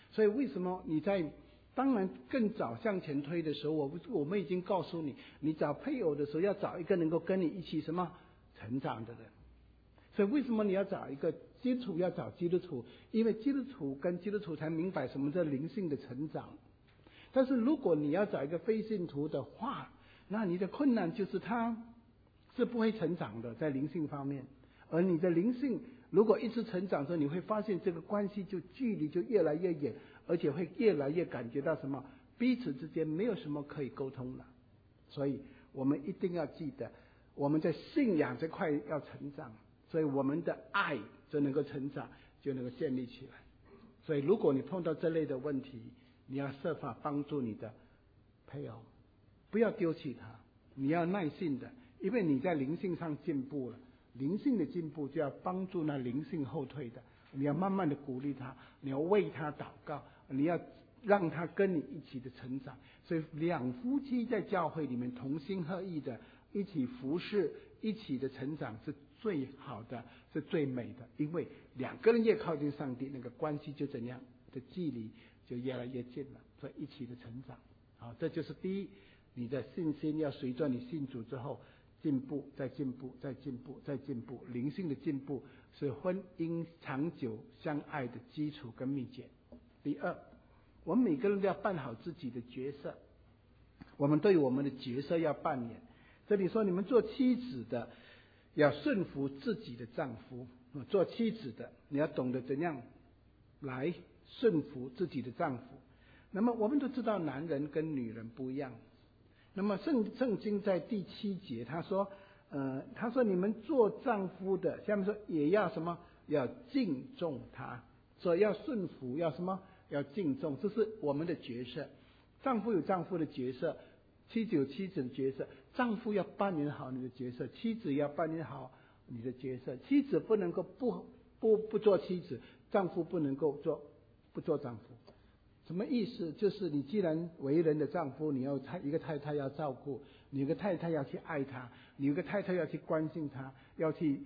所以为什么你在当然更早向前推的时候，我们已经告诉你，你找配偶的时候要找一个能够跟你一起什么成长的人。所以为什么你要找一个基督徒，要找基督徒？因为基督徒跟基督徒才明白什么叫灵性的成长。但是如果你要找一个非信徒的话，那你的困难就是他是不会成长的，在灵性方面。而你的灵性如果一直成长的时候，你会发现这个关系就距离就越来越远，而且会越来越感觉到什么彼此之间没有什么可以沟通了。所以我们一定要记得，我们在信仰这块要成长，所以我们的爱就能够成长，就能够建立起来。所以如果你碰到这类的问题，你要设法帮助你的配偶，不要丢弃他，你要耐心的，因为你在灵性上进步了，灵性的进步就要帮助那灵性后退的，你要慢慢的鼓励他，你要为他祷告，你要让他跟你一起的成长。所以两夫妻在教会里面同心合意的一起服侍，一起的成长是最好的，是最美的。因为两个人越靠近上帝，那个关系就怎样的距离就越来越近了，所以一起的成长。好，这就是第一，你的信心要随着你信主之后进步，再进步，再进步，再进步。灵性的进步是婚姻长久相爱的基础跟秘诀。第二，我们每个人都要扮好自己的角色，我们对我们的角色要扮演。这里说，你们做妻子的要顺服自己的丈夫，做妻子的你要懂得怎样来顺服自己的丈夫。那么我们都知道男人跟女人不一样。那么圣经在第7节他说你们做丈夫的，下面说也要什么？要敬重他，所以要顺服，要什么？要敬重，这是我们的角色。丈夫有丈夫的角色，妻子有妻子的角色。丈夫要扮演好你的角色，妻子要扮演好你的角色。妻子不能够不做妻子，丈夫不能够不做丈夫。什么意思？就是你既然为人的丈夫，你要一个太太要照顾，你有个太太要去爱她，你有个太太要去关心她，要去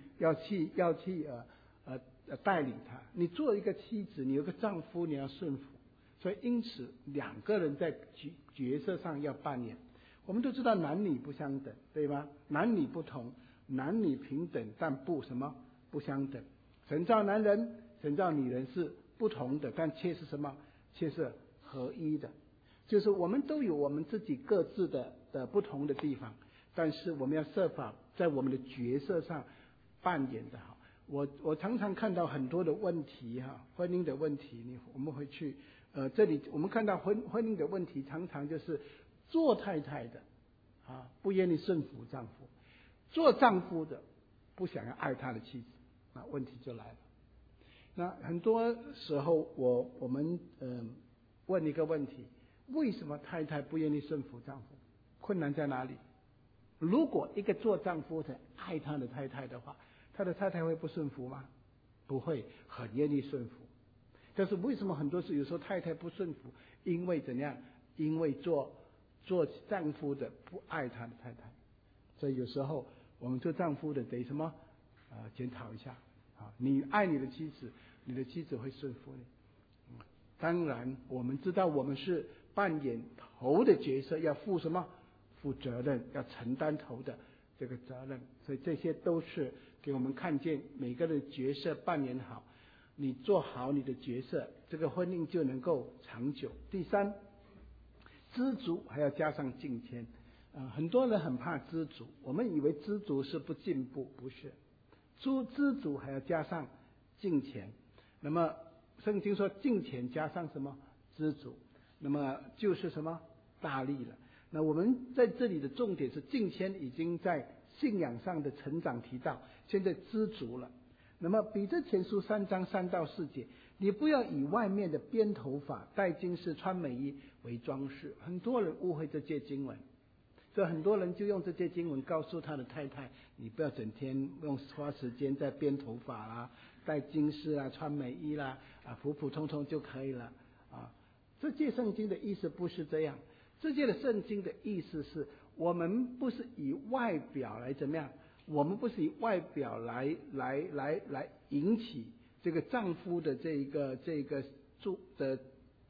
带领她。你做一个妻子，你有个丈夫，你要顺服。所以因此两个人在角色上要扮演。我们都知道男女不相等，对吧？男女不同，男女平等，但不相等。神造男人，神造女人是不同的，但却是什么？却是合一的。就是我们都有我们自己各自的不同的地方，但是我们要设法在我们的角色上扮演的好。我常常看到很多的问题婚姻的问题，我们回去这里我们看到婚姻的问题，常常就是做太太的不愿意顺服丈夫，做丈夫的不想要爱他的妻子，那问题就来了。那很多时候我们问一个问题，为什么太太不愿意顺服丈夫？困难在哪里？如果一个做丈夫的爱他的太太的话，他的太太会不顺服吗？不会，很愿意顺服。但是为什么很多时有时候太太不顺服？因为怎样？因为做丈夫的不爱他的太太。所以有时候我们做丈夫的得什么检讨一下你爱你的妻子，你的妻子会顺服你。当然我们知道我们是扮演头的角色，要负什么？负责任，要承担头的这个责任。所以这些都是给我们看见每个人的角色扮演好，你做好你的角色，这个婚姻就能够长久。第三，知足还要加上敬谦很多人很怕知足，我们以为知足是不进步，不是。知足还要加上敬虔。那么圣经说敬虔加上什么？知足，那么就是什么？大力了。那我们在这里的重点是敬谦已经在信仰上的成长提到，现在知足了。那么彼得前书3章3到4节，你不要以外面的编头发、戴金饰、穿美衣为装饰。很多人误会这些经文，所以很多人就用这些经文告诉他的太太，你不要整天花时间在编头发啦、戴金饰啦、穿美衣啦普普通通就可以了这届圣经的意思不是这样。这届的圣经的意思是，我们不是以外表来怎么样，我们不是以外表来引起这个丈夫的这个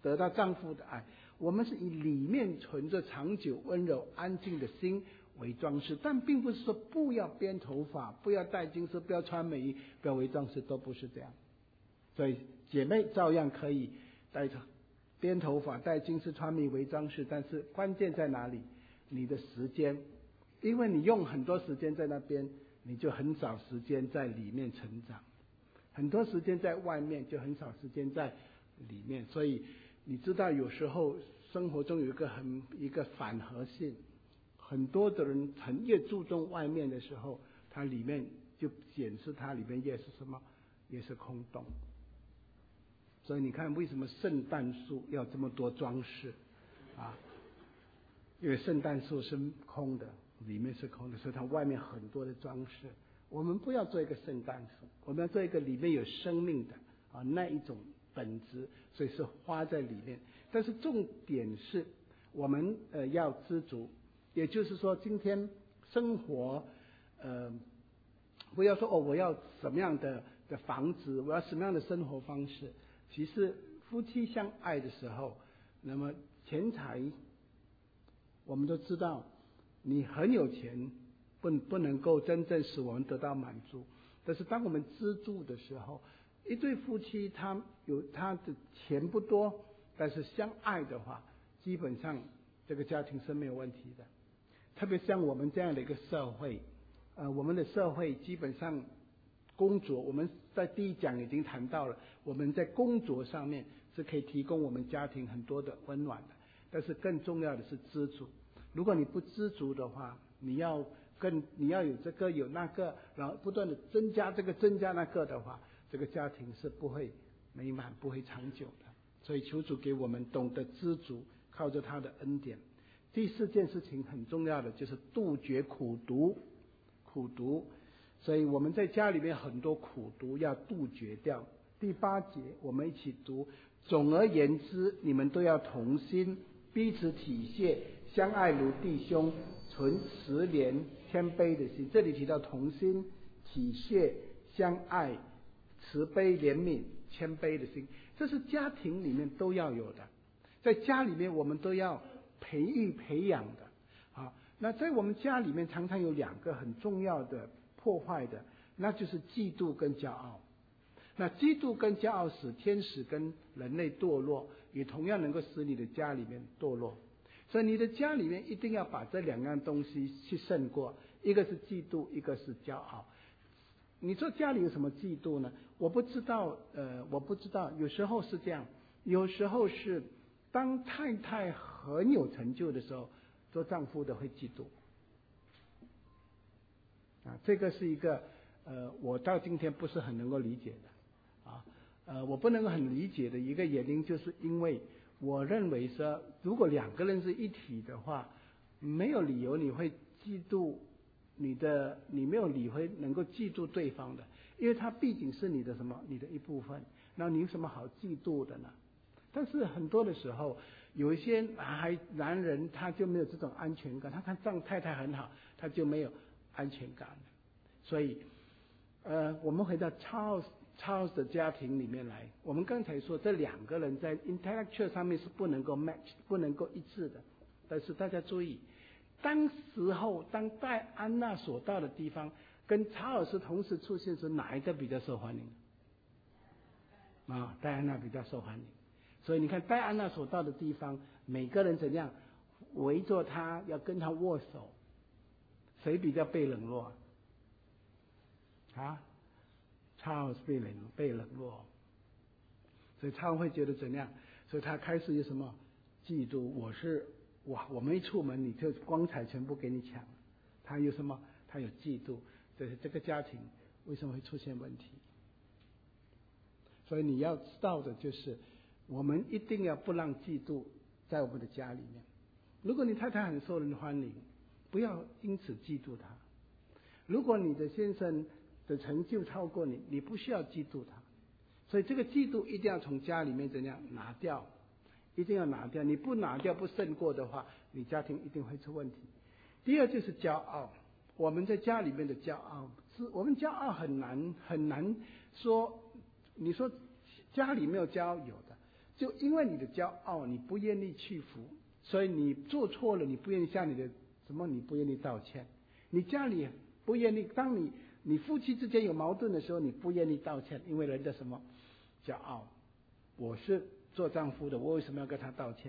得到丈夫的爱。我们是以里面存着长久温柔安静的心为装饰，但并不是说不要编头发，不要戴金饰，不要穿美衣，不要为装饰，都不是这样。所以姐妹照样可以编头发、戴金饰、穿美衣为装饰，但是关键在哪里？你的时间，因为你用很多时间在那边，你就很少时间在里面成长，很多时间在外面，就很少时间在里面。所以你知道有时候生活中有一个反合性，很多的人越注重外面的时候，它里面就显示它里面也是什么，也是空洞。所以你看为什么圣诞树要这么多装饰啊？因为圣诞树是空的，里面是空的，所以它外面很多的装饰。我们不要做一个圣诞树，我们要做一个里面有生命的那一种本质，所以是花在里面。但是重点是我们要知足，也就是说今天生活不要说我要什么样的房子，我要什么样的生活方式。其实夫妻相爱的时候，那么钱财我们都知道，你很有钱不能够真正使我们得到满足。但是当我们资助的时候，一对夫妻他的钱不多，但是相爱的话，基本上这个家庭是没有问题的。特别像我们这样的一个社会，我们的社会基本上工作，我们在第一讲已经谈到了，我们在工作上面是可以提供我们家庭很多的温暖的，但是更重要的是知足。如果你不知足的话，你要有这个有那个，然后不断的增加这个增加那个的话，这个家庭是不会美满，不会长久的。所以求主给我们懂得知足，靠着他的恩典。第四件事情很重要的就是杜绝苦毒。所以我们在家里面很多苦毒要杜绝掉。第8节我们一起读：总而言之，你们都要同心，彼此体恤，相爱如弟兄，存慈怜谦卑的心。这里提到同心、体恤、相爱、慈悲、怜悯、谦卑的心，这是家庭里面都要有的，在家里面我们都要培养的。那在我们家里面常常有2个很重要的破坏的，那就是嫉妒跟骄傲。那嫉妒跟骄傲使天使跟人类堕落，也同样能够使你的家里面堕落。所以你的家里面一定要把这2样东西去胜过，一个是嫉妒，一个是骄傲。你说家里有什么嫉妒呢？我不知道，有时候是这样，有时候是当太太很有成就的时候，做丈夫的会嫉妒。这个是一个我到今天不是很能够理解的我不能够很理解的一个原因，就是因为我认为说，如果2个人是一体的话，没有理由你会嫉妒你没有理由能够嫉妒对方的，因为他毕竟是你的什么，你的一部分，那你有什么好嫉妒的呢？但是很多的时候，有一些男人他就没有这种安全感，他看太太很好，他就没有安全感了。所以我们回到 Charles 的家庭里面来，我们刚才说这2个人在 intellectual 上面是不能够 match， 不能够一致的。但是大家注意，当戴安娜所到的地方跟查尔斯同时出现时，哪一个比较受欢迎？戴安娜比较受欢迎。所以你看戴安娜所到的地方，每个人怎样围着他，要跟他握手，谁比较被冷落？Charles 被冷落，所以他会觉得怎样？所以他开始有什么嫉妒？我们一出门你就光彩全部给你抢，他有什么？他有嫉妒，这个家庭为什么会出现问题？所以你要知道的就是，我们一定要不让嫉妒在我们的家里面。如果你太太很受人欢迎，不要因此嫉妒她。如果你的先生的成就超过你，你不需要嫉妒他。所以这个嫉妒一定要从家里面怎样拿掉，一定要拿掉。你不拿掉，不胜过的话，你家庭一定会出问题。第二就是骄傲，我们在家里面的骄傲，我们骄傲很难说。你说家里没有骄傲，有的， 就因为你的骄傲，你不愿意屈服，所以你做错了，你不愿意向你的你不愿意道歉。你家里不愿意，当你夫妻之间有矛盾的时候，你不愿意道歉，因为人的骄傲。我是做丈夫的，我为什么要跟他道歉？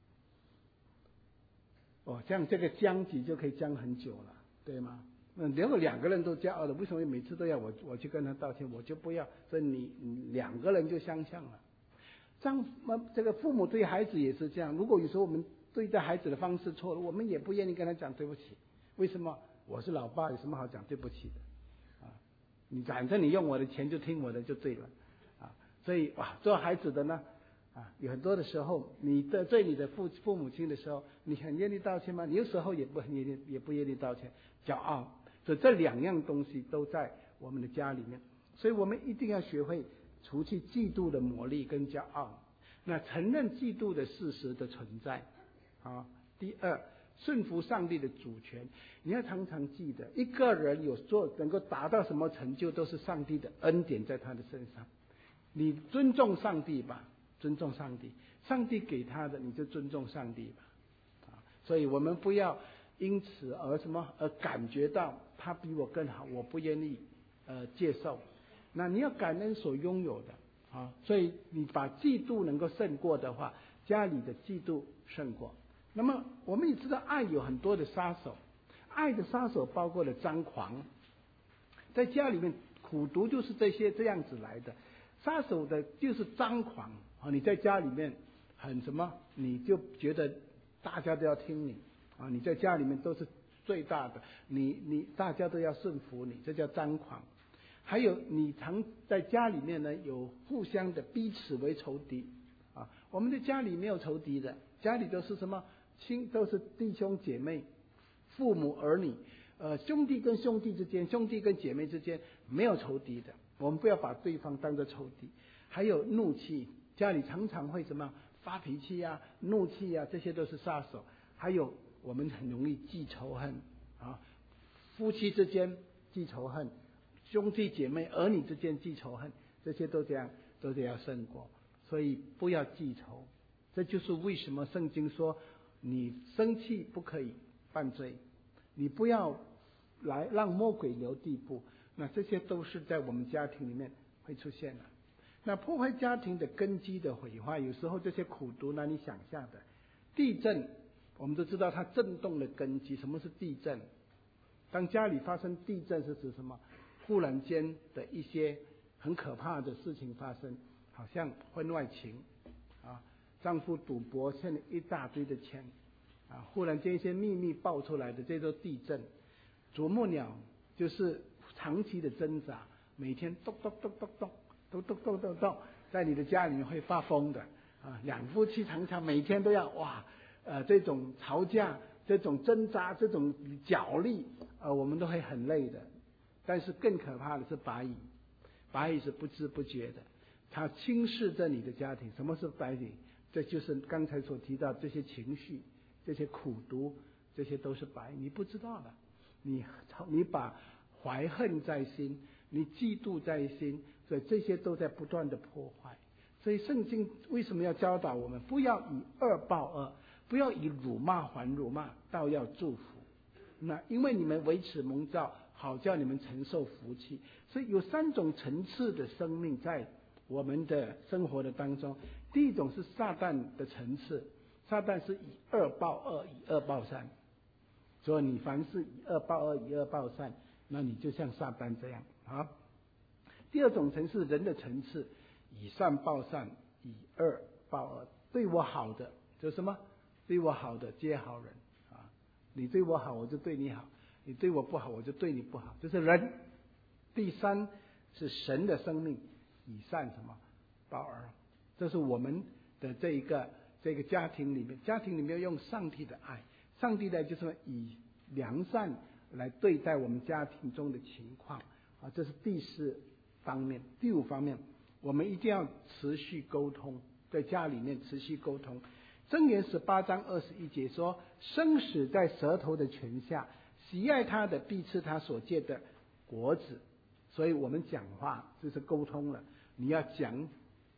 这样这个僵局就可以僵很久了，对吗？如果两个人都骄傲的，为什么每次都要我去跟他道歉？我就不要，所以你两个人就相像了。这个父母对孩子也是这样。如果有时候我们对待孩子的方式错了，我们也不愿意跟他讲对不起。为什么？我是老爸，有什么好讲对不起的？你反正你用我的钱就听我的就对了。所以做孩子的呢，有很多的时候，你得罪你的父母亲的时候，你很愿意道歉吗？你有时候也不愿意道歉，骄傲。所以这两样东西都在我们的家里面，所以我们一定要学会除去嫉妒的魔力跟骄傲，那承认嫉妒的事实的存在。第二，顺服上帝的主权。你要常常记得，一个人能够达到什么成就，都是上帝的恩典在他的身上。你尊重上帝吧，尊重上帝，上帝给他的你就尊重上帝吧。所以我们不要因此而感觉到他比我更好，我不愿意接受。那你要感恩所拥有的所以你把嫉妒能够胜过的话，家里的嫉妒胜过。那么我们也知道爱有很多的杀手，爱的杀手包括了张狂，在家里面苦毒就是这样子来的。杀手的就是张狂你在家里面很你就觉得大家都要听你你在家里面都是最大的，大家都要顺服你，这叫张狂。还有你常在家里面呢，有互相的彼此为仇敌我们的家里没有仇敌的，家里都是都是弟兄姐妹、父母儿女兄弟跟兄弟之间，兄弟跟姐妹之间没有仇敌的。我们不要把对方当作仇敌。还有怒气，家里常常会发脾气怒气这些都是杀手。还有我们很容易记仇恨夫妻之间记仇恨，兄弟姐妹儿女之间记仇恨，这些都这样，都得要胜过。所以不要记仇，这就是为什么圣经说你生气不可以犯罪，你不要来让魔鬼留地步。那这些都是在我们家庭里面会出现的。那破坏家庭的根基的毁坏，有时候这些苦毒难以想象的。地震我们都知道它震动的根基。什么是地震？当家里发生地震是指什么？忽然间的一些很可怕的事情发生，好像婚外情丈夫赌博欠了一大堆的钱忽然间一些秘密爆出来的，这都地震。啄木鸟就是长期的挣扎，每天咚咚咚咚咚咚咚咚咚咚，在你的家里面会发疯的两夫妻常常每天都要这种吵架，这种挣扎，这种角力我们都会很累的。但是更可怕的是白蚁，白蚁是不知不觉的，它轻视着你的家庭。什么是白蚁？这就是刚才所提到这些情绪，这些苦毒，这些都是白蚁，你不知道的。你把怀恨在心，你嫉妒在心，所以这些都在不断的破坏。所以圣经为什么要教导我们不要以恶报恶，不要以辱骂还辱骂，倒要祝福？那因为你们为此蒙召，好叫你们承受福气。所以有3种层次的生命在我们的生活的当中。第一种是撒旦的层次，撒旦是以恶报恶，以恶报善。所以你凡是以恶报恶，以恶报善，那你就像撒旦这样第二种层次人的层次，以善报善，以恶报恶。对我好的就是什么？对我好的皆好人你对我好，我就对你好；你对我不好，我就对你不好。这是人。第三是神的生命，以善报恶。这是我们的这个家庭里面，家庭里面用上帝的爱，上帝呢就是以良善来对待我们家庭中的情况这是第4方面。第5方面，我们一定要持续沟通，在家里面持续沟通。箴言18章21节说：生死在舌头的权下，喜爱他的必吃他所结的果子。所以我们讲话就是沟通了，你要讲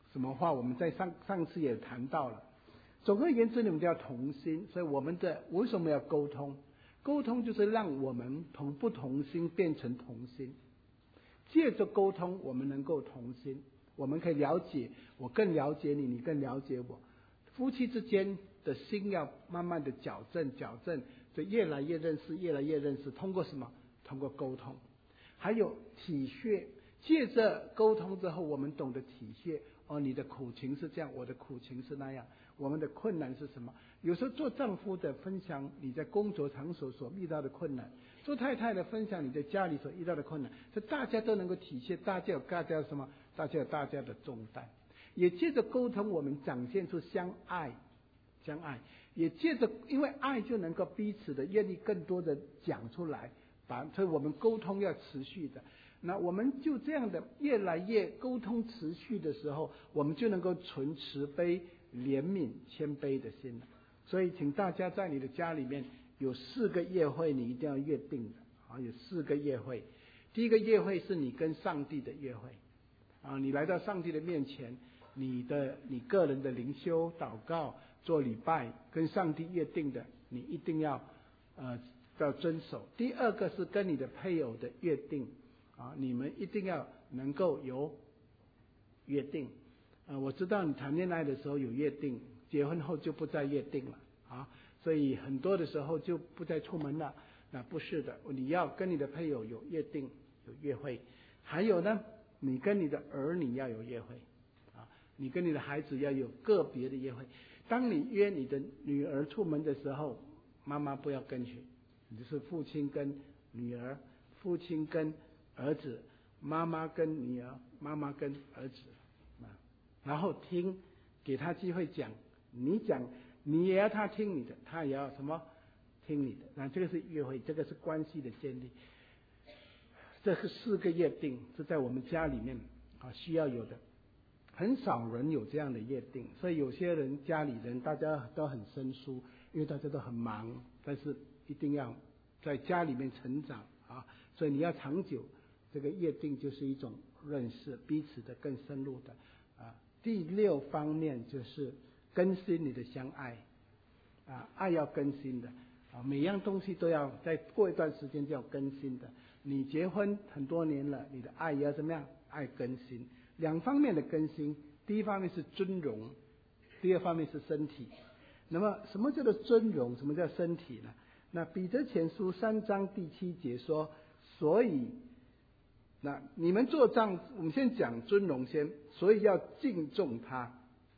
什么话，我们在上次也谈到了。总而言之，你们叫同心，所以我们为什么要沟通？沟通就是让我们从不同心变成同心。借着沟通，我们能够同心，我们可以了解，我更了解你，你更了解我。夫妻之间的心要慢慢的矫正，就越来越认识，越来越认识。通过什么？通过沟通。还有体恤，借着沟通之后，我们懂得体恤。哦，你的苦情是这样，我的苦情是那样，我们的困难是什么？有时候做丈夫的分享你在工作场所所遇到的困难，做太太的分享你在家里所遇到的困难，这大家都能够体恤，大家有大家什么？大家有大家的重担。也借着沟通，我们展现出相爱，也借着因为爱就能够彼此的愿意更多的讲出来，所以我们沟通要持续的。那我们就这样的越来越沟通持续的时候，我们就能够存慈悲、怜悯、谦卑的心了。所以请大家在你的家里面有4个夜会，你一定要约定的啊，有4个夜会。第一个夜会是你跟上帝的约会啊，你来到上帝的面前，你个人的灵修、祷告、做礼拜，跟上帝约定的，你一定要遵守。第二个是跟你的配偶的约定啊，你们一定要能够有约定。我知道你谈恋爱的时候有约定，结婚后就不再约定了啊，所以很多的时候就不再出门了。那不是的，你要跟你的配偶有约定，有约会。还有呢，你跟你的儿女要有约会啊，你跟你的孩子要有个别的约会。当你约你的女儿出门的时候，妈妈不要跟去，你就是父亲跟女儿，父亲跟儿子，妈妈跟女儿，妈妈跟儿子啊，然后听，给他机会讲，你讲，你也要他听你的，他也要什么听你的。那这个是约会，这个是关系的建立。这是4个约定，是在我们家里面啊需要有的。很少人有这样的约定，所以有些人家里人大家都很生疏，因为大家都很忙，但是一定要在家里面成长啊，所以你要长久。这个约定就是一种认识，彼此的更深入的啊。第6方面就是更新你的相爱啊，爱要更新的啊，每样东西都要再过一段时间就要更新的。你结婚很多年了，你的爱也要怎么样？爱更新，2方面的更新。第一方面是尊荣，第2方面是身体。那么什么叫做尊荣？什么叫身体呢？那彼得前书3章第7节说，所以那你们做丈夫，我们先讲尊荣先，所以要敬重他，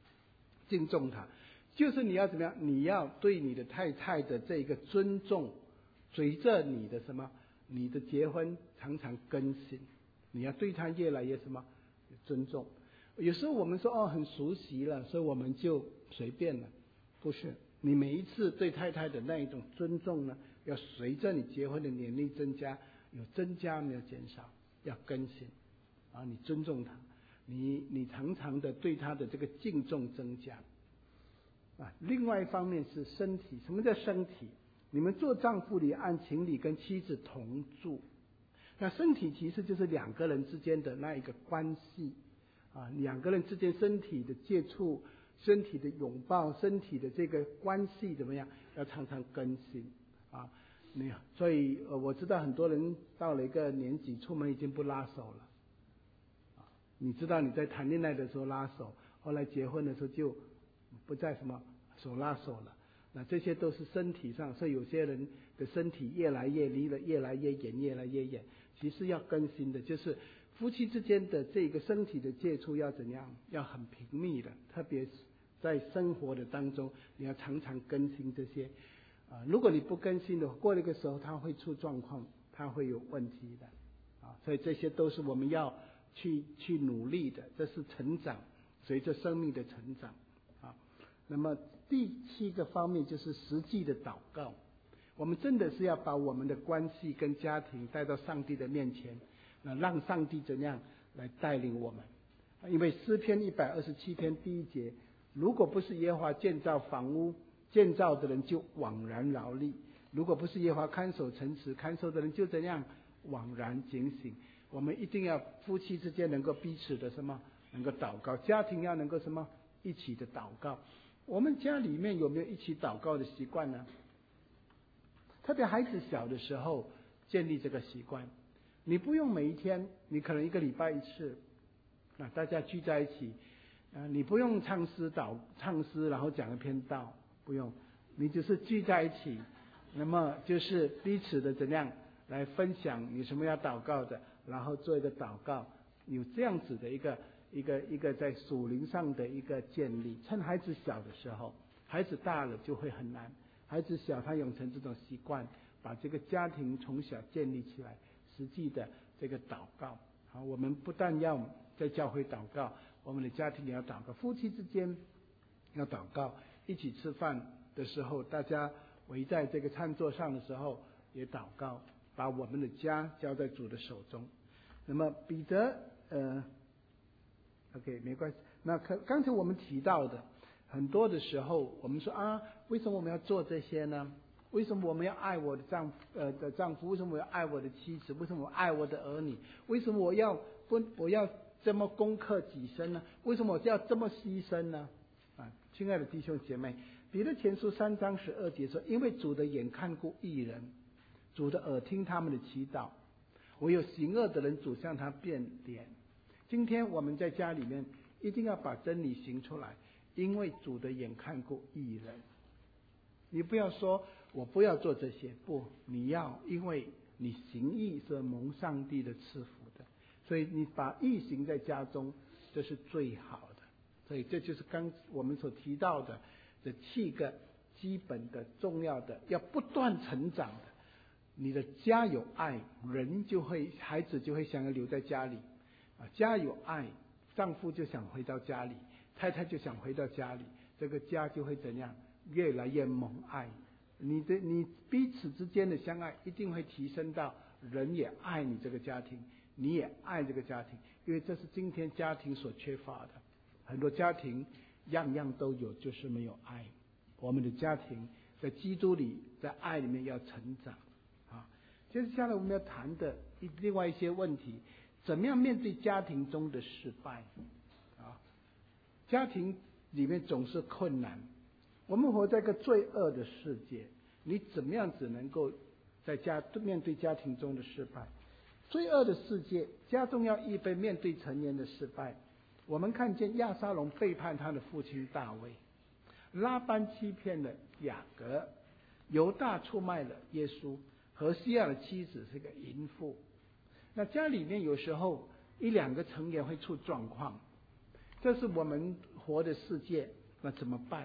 就是你要怎么样？你要对你的太太的这个尊重，随着你的什么？你的结婚常常更新，你要对他越来越什么？尊重。有时候我们说很熟悉了，所以我们就随便了，不是？你每一次对太太的那一种尊重呢，要随着你结婚的年龄增加，有增加没有减少？要更新啊！你尊重他，你常常的对他的这个敬重增加啊。另外一方面是身体，什么叫身体？你们做丈夫的按情理跟妻子同住，那身体其实就是2个人之间的那一个关系啊，2个人之间身体的接触、身体的拥抱、身体的这个关系怎么样？要常常更新啊。所以我知道很多人到了一个年纪，出门已经不拉手了。你知道你在谈恋爱的时候拉手，后来结婚的时候就不再什么手拉手了。那这些都是身体上，所以有些人的身体越来越离得越来越远，越来越远。其实要更新的，就是夫妻之间的这个身体的接触要怎样？要很频密的，特别是在生活的当中，你要常常更新这些。如果你不更新的话，过那个时候它会出状况，它会有问题的啊。所以这些都是我们要去努力的，这是成长，随着生命的成长啊。那么第7个方面就是实际的祷告，我们真的是要把我们的关系跟家庭带到上帝的面前，让上帝怎样来带领我们。因为诗篇127篇第1节，如果不是耶和华建造房屋，建造的人就枉然劳力；如果不是耶和华看守城池，看守的人就怎样枉然警醒。我们一定要夫妻之间能够彼此的什么能够祷告，家庭要能够什么一起的祷告。我们家里面有没有一起祷告的习惯呢？特别孩子小的时候建立这个习惯，你不用每一天，你可能1个礼拜1次，那大家聚在一起，你不用唱诗然后讲一篇道，不用，你只是聚在一起，那么就是彼此的怎样来分享你什么要祷告的，然后做一个祷告，有这样子的一个在属灵上的一个建立。趁孩子小的时候，孩子大了就会很难。孩子小，他养成这种习惯，把这个家庭从小建立起来，实际的这个祷告。好，我们不但要在教会祷告，我们的家庭也要祷告，夫妻之间要祷告，一起吃饭的时候，大家围在这个餐桌上的时候也祷告，把我们的家交在主的手中。那么彼得OK 没关系。那刚才我们提到的很多的时候，我们说为什么我们要做这些呢？为什么我们要爱我的丈夫？为什么我要爱我的妻子？为什么我爱我的儿女？为什么我要这么攻克己身呢？为什么我要这么牺牲呢？亲爱的弟兄姐妹，彼得前书3章12节说：因为主的眼看顾义人，主的耳听他们的祈祷，唯有行恶的人，主向他变脸。今天我们在家里面一定要把真理行出来，因为主的眼看顾义人。你不要说我不要做这些，不，你要，因为你行义是蒙上帝的赐福的，所以你把义行在家中，这是最好的。所以这就是刚我们所提到的这7个基本的重要的要不断成长的。你的家有爱，孩子就会想要留在家里，家有爱，丈夫就想回到家里，太太就想回到家里，这个家就会怎样？越来越蒙爱。你彼此之间的相爱一定会提升到人也爱你这个家庭，你也爱这个家庭，因为这是今天家庭所缺乏的。很多家庭样样都有，就是没有爱。我们的家庭在基督里，在爱里面要成长。接下来我们要谈的另外一些问题，怎么样面对家庭中的失败？家庭里面总是困难，我们活在一个罪恶的世界，你怎么样子能够在面对家庭中的失败？罪恶的世界，家中要预备面对成年的失败。我们看见亚撒龙背叛他的父亲大卫，拉班欺骗了雅各，犹大出卖了耶稣，何西亚的妻子是个淫妇。那家里面有时候1-2个成员会出状况，这是我们活的世界，那怎么办？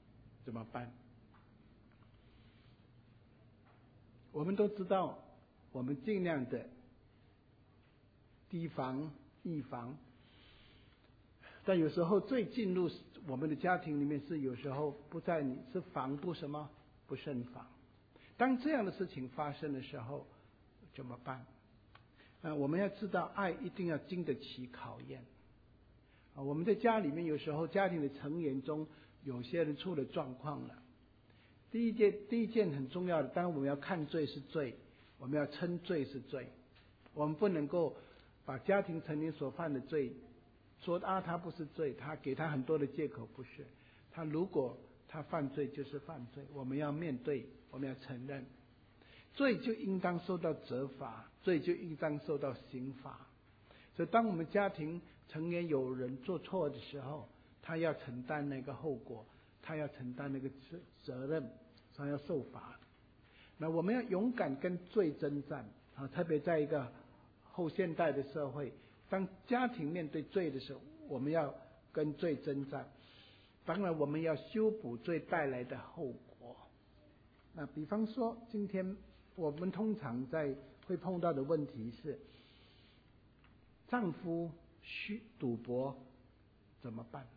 我们都知道，我们尽量的提防预防，但有时候罪进入我们的家庭里面，是有时候不在你，是防不胜防。当这样的事情发生的时候怎么办？我们要知道，爱一定要经得起考验。我们在家里面有时候家庭的成员中有些人出了状况了，第一件很重要的，当然我们要看罪是罪，我们要称罪是罪，我们不能够把家庭成员所犯的罪说他不是罪，他给他很多的借口，不是。如果他犯罪就是犯罪，我们要面对，我们要承认，罪就应当受到责罚，罪就应当受到刑罚。所以当我们家庭成员有人做错的时候，他要承担那个后果，他要承担那个责任，他要受罚。那我们要勇敢跟罪征战，特别在一个后现代的社会，当家庭面对罪的时候，我们要跟罪征战。当然我们要修补罪带来的后果。那比方说今天我们通常会碰到的问题是，丈夫赌博怎么办？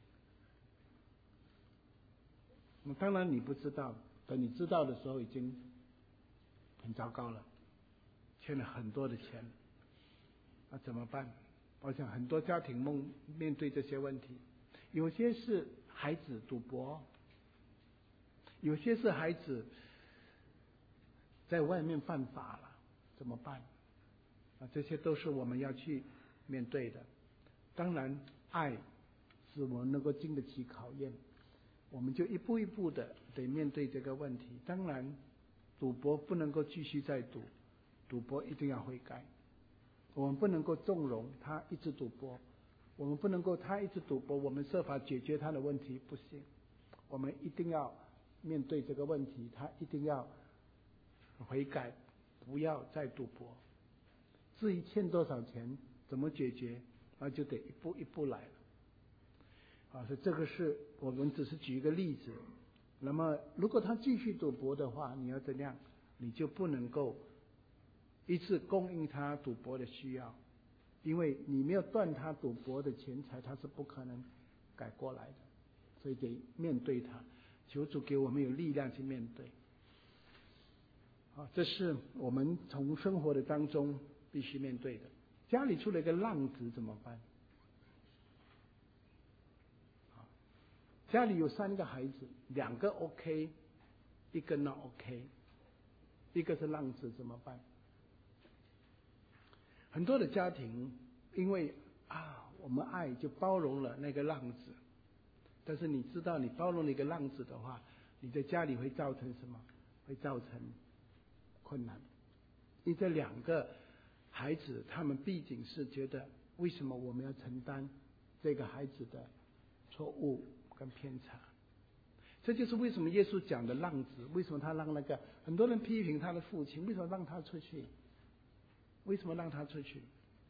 当然你不知道，等你知道的时候已经很糟糕了，欠了很多的钱，那怎么办？我想很多家庭面对这些问题，有些是孩子赌博，有些是孩子在外面犯法了，怎么办？这些都是我们要去面对的。 当然爱使我们能够经得起考验，我们就一步一步的得面对这个问题。当然赌博不能够继续再赌，赌博一定要悔改。我们不能够纵容他一直赌博，我们不能够他一直赌博，我们设法解决他的问题，不行。我们一定要面对这个问题，他一定要悔改，不要再赌博。至于欠多少钱怎么解决，那就得一步一步来了。所以这个是我们只是举一个例子。那么如果他继续赌博的话，你要怎样？你就不能够一次供应他赌博的需要，因为你没有断他赌博的钱财，他是不可能改过来的。所以得面对他，求主给我们有力量去面对。这是我们从生活的当中必须面对的。家里出了一个浪子怎么办？家里有3个孩子，2个 OK， 一个 not OK， 一个是浪子怎么办？很多的家庭因为我们爱就包容了那个浪子，但是你知道你包容了一个浪子的话，你在家里会造成什么？会造成困难。因为这2个孩子他们毕竟是觉得为什么我们要承担这个孩子的错误跟偏差。这就是为什么耶稣讲的浪子，为什么他让那个很多人批评他的父亲，为什么让他出去？为什么让他出去？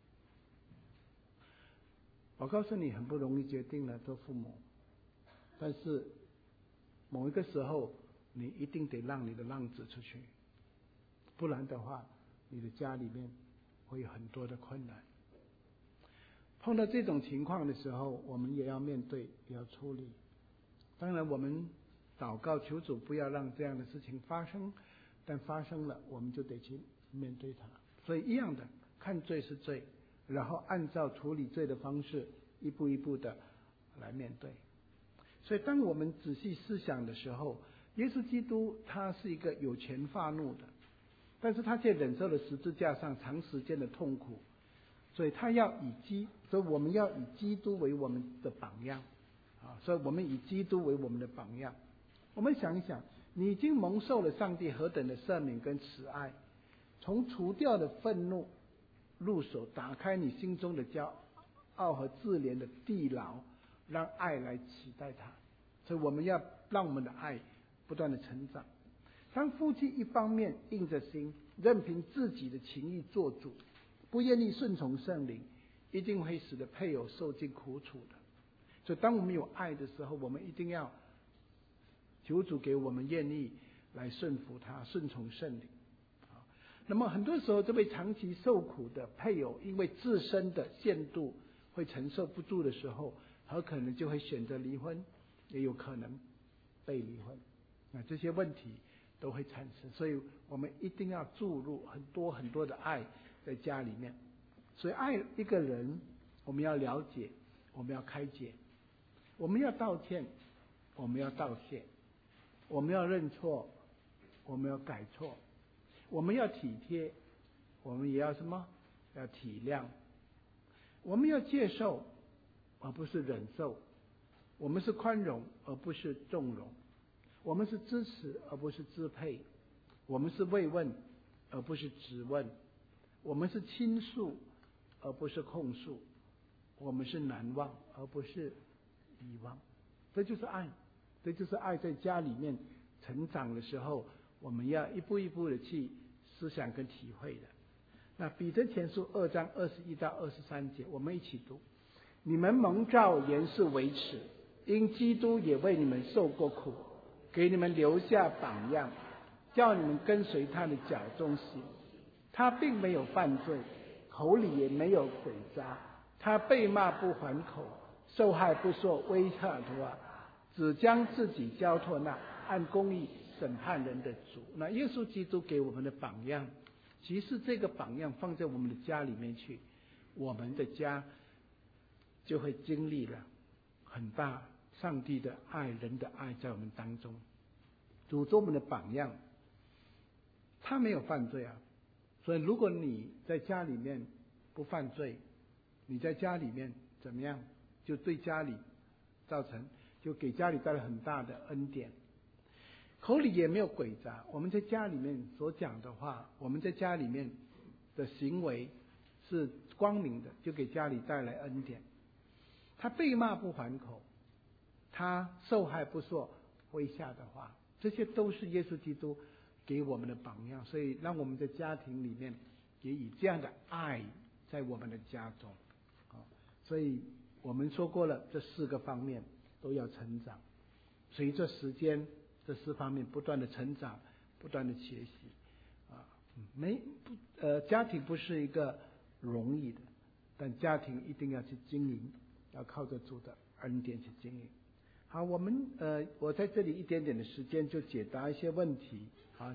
我告诉你，很不容易决定了做父母，但是某一个时候你一定得让你的浪子出去，不然的话你的家里面会有很多的困难。碰到这种情况的时候，我们也要面对，也要处理。当然我们祷告求主不要让这样的事情发生，但发生了我们就得去面对它。所以一样的，看罪是罪，然后按照处理罪的方式一步一步的来面对。所以当我们仔细思想的时候，耶稣基督他是一个有权发怒的，但是他却忍受了十字架上长时间的痛苦，所以所以我们要以基督为我们的榜样所以我们以基督为我们的榜样。我们想一想，你已经蒙受了上帝何等的赦免跟慈爱，从除掉的愤怒入手，打开你心中的骄傲和自怜的地牢，让爱来取代它。所以我们要让我们的爱不断的成长。当夫妻一方面硬着心，任凭自己的情意做主，不愿意顺从圣灵，一定会使得配偶受尽苦楚的。所以当我们有爱的时候，我们一定要求主给我们愿意来顺服他，顺从圣灵。那么很多时候这位长期受苦的配偶，因为自身的限度会承受不住的时候，很可能就会选择离婚，也有可能被离婚。这些问题都会产生，所以我们一定要注入很多很多的爱在家里面。所以爱一个人，我们要了解，我们要开解，我们要道歉，我们要道谢，我们要认错，我们要改错，我们要体贴，我们也要什么？要体谅。我们要接受而不是忍受，我们是宽容而不是纵容，我们是支持而不是支配，我们是慰问而不是质问，我们是倾诉而不是控诉，我们是难忘而不是遗忘。这就是爱，这就是爱在家里面成长的时候，我们要一步一步的去思想跟体会的。那彼得前书2章21到23节，我们一起读：你们蒙召原是为此，因基督也为你们受过苦，给你们留下榜样，叫你们跟随他的脚中行。他并没有犯罪，口里也没有诡诈，他被骂不还口，受害不说威吓的话，只将自己交托那按公义审判人的主。那耶稣基督给我们的榜样，其实这个榜样放在我们的家里面去，我们的家就会经历了很大上帝的爱，人的爱在我们当中。主做我们的榜样，他没有犯罪啊，所以如果你在家里面不犯罪，你在家里面怎么样？就对家里造成，就给家里带来很大的恩典。口里也没有诡诈，我们在家里面所讲的话，我们在家里面的行为是光明的，就给家里带来恩典。他被骂不还口，他受害不说麾下的话，这些都是耶稣基督给我们的榜样。所以让我们在家庭里面也以这样的爱在我们的家中。所以我们说过了，这4个方面都要成长，随着时间这4方面不断的成长，不断的学习。家庭不是一个容易的，但家庭一定要去经营，要靠着主的恩典去经营。好，我在这里一点点的时间就解答一些问题。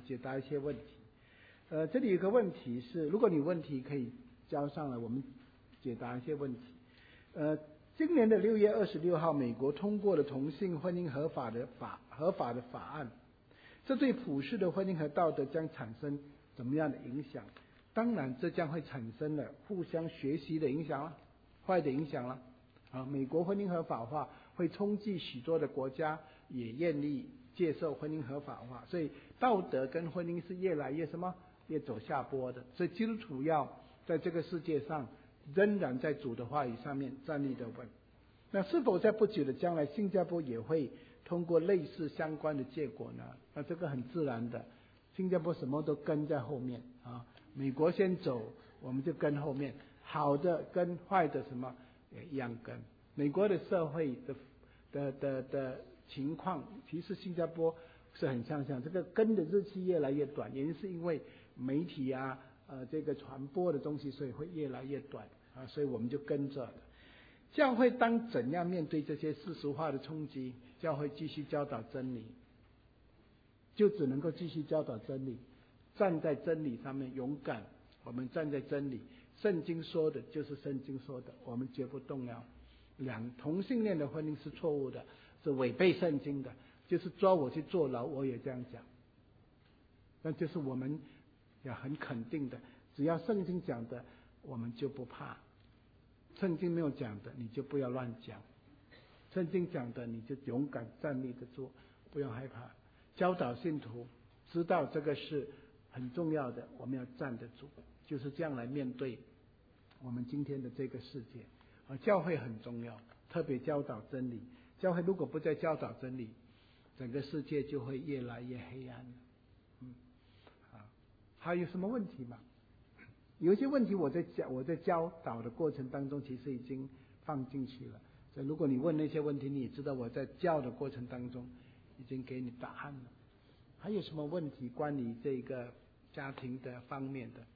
这里有个问题是，如果你问题可以交上来，我们解答一些问题。今年的6月26号，美国通过了同性婚姻合法的法案，这对普世的婚姻和道德将产生怎么样的影响？当然，这将会产生了互相学习的影响了，坏的影响了。美国婚姻合法化会冲击许多的国家也愿意接受婚姻合法化，所以道德跟婚姻是越来越越走下坡的。所以基督徒要在这个世界上仍然在主的话语上面站立得稳。那是否在不久的将来，新加坡也会通过类似相关的结果呢？那这个很自然的，新加坡什么都跟在后面美国先走，我们就跟后面，好的跟坏的也一样跟。美国的社会的情况，其实新加坡是很相像，这个跟的日期越来越短，原因是因为媒体这个传播的东西，所以会越来越短所以我们就跟着的。教会当怎样面对这些世俗化的冲击？教会继续教导真理，就只能够继续教导真理，站在真理上面勇敢。我们站在真理，圣经说的就是圣经说的，我们绝不动摇。同性恋的婚姻是错误的，是违背圣经的，就是抓我去坐牢，我也这样讲。那就是我们要很肯定的，只要圣经讲的，我们就不怕。圣经没有讲的，你就不要乱讲；圣经讲的，你就勇敢站立得住，不用害怕。教导信徒知道这个是很重要的，我们要站得住，就是这样来面对我们今天的这个世界。教会很重要，特别教导真理。教会如果不再教导真理，整个世界就会越来越黑暗还有什么问题吗？有一些问题我在教导的过程当中其实已经放进去了，所以如果你问那些问题，你也知道我在教的过程当中已经给你答案了。还有什么问题关于这个家庭的方面的？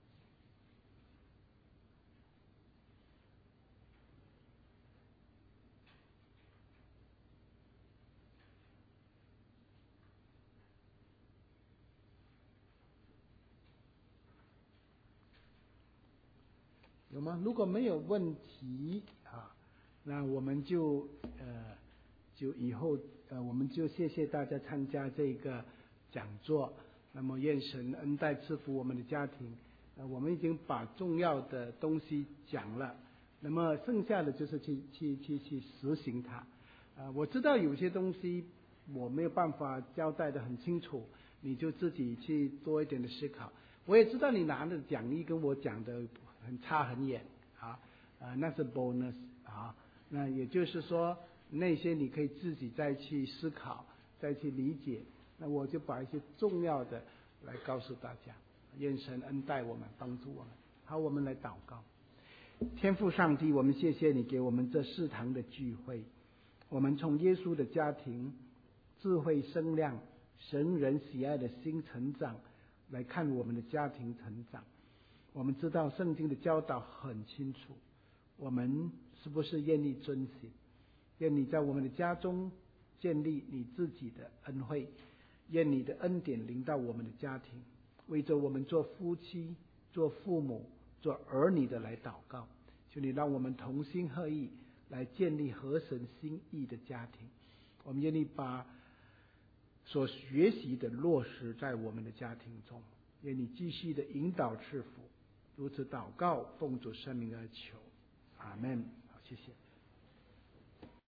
有吗？如果没有问题那我们就以后我们就谢谢大家参加这个讲座。那么愿神恩待赐福我们的家庭。我们已经把重要的东西讲了，那么剩下的就是去实行它。我知道有些东西我没有办法交代得很清楚，你就自己去多一点的思考。我也知道你拿的讲义跟我讲的差很远那是 bonus 那也就是说那些你可以自己再去思考，再去理解。那我就把一些重要的来告诉大家。愿神恩待我们，帮助我们。好，我们来祷告。天父上帝，我们谢谢你给我们这4堂的聚会，我们从耶稣的家庭智慧生亮神人喜爱的心成长来看我们的家庭成长。我们知道圣经的教导很清楚，我们是不是愿意遵行？愿你在我们的家中建立你自己的恩惠，愿你的恩典临到我们的家庭，为着我们做夫妻、做父母、做儿女的来祷告。求你让我们同心合意来建立合神心意的家庭。我们愿意把所学习的落实在我们的家庭中，愿你继续的引导赐福。如此祷告，奉主圣名而求，阿们。 谢谢。